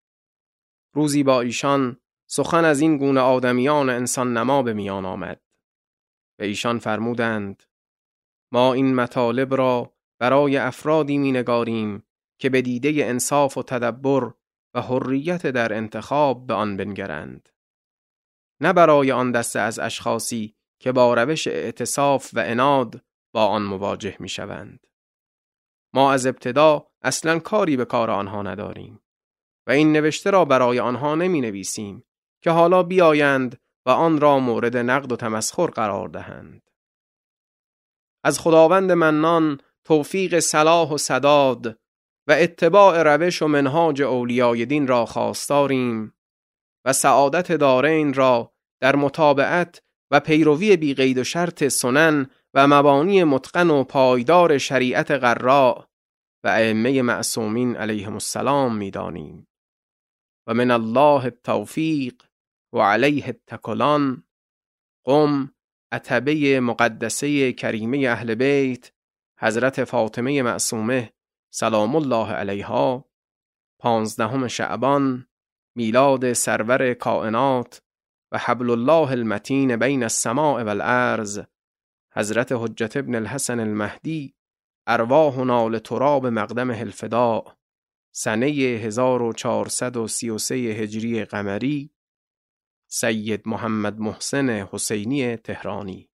روزی با ایشان سخن از این گونه آدمیان انسان نما به میان آمد و ایشان فرمودند ما این مطالب را برای افرادی می نگاریم که به دیده انصاف و تدبر و حریت در انتخاب به آن بنگرند، نه برای آن دسته از اشخاصی که با روش اعتصاف و عناد با آن مواجه می شوند. ما از ابتدا اصلاً کاری به کار آنها نداریم و این نوشته را برای آنها نمی نویسیم که حالا بیایند و آن را مورد نقد و تمسخر قرار دهند. از خداوند منان توفیق صلاح و سداد و اتباع روش و منهاج اولیای دین را خواستاریم و سعادت دارین را در متابعت و پیروی بی قید و شرط سنن و مبانی متقن و پایدار شریعت قراء و ائمه معصومین علیهم السلام می‌دانیم و من الله التوفیق و علیه التکلان. عتبه مقدسه کریمه اهل بیت حضرت فاطمه معصومه سلام الله علیها، 15 شعبان، میلاد سرور کائنات و حبل الله المتین بین السماء والارض، حضرت حجت ابن الحسن المهدی ارواحنا لتراب مقدمه الفداء، سنه 1433 هجری قمری، سید محمد محسن حسینی تهرانی.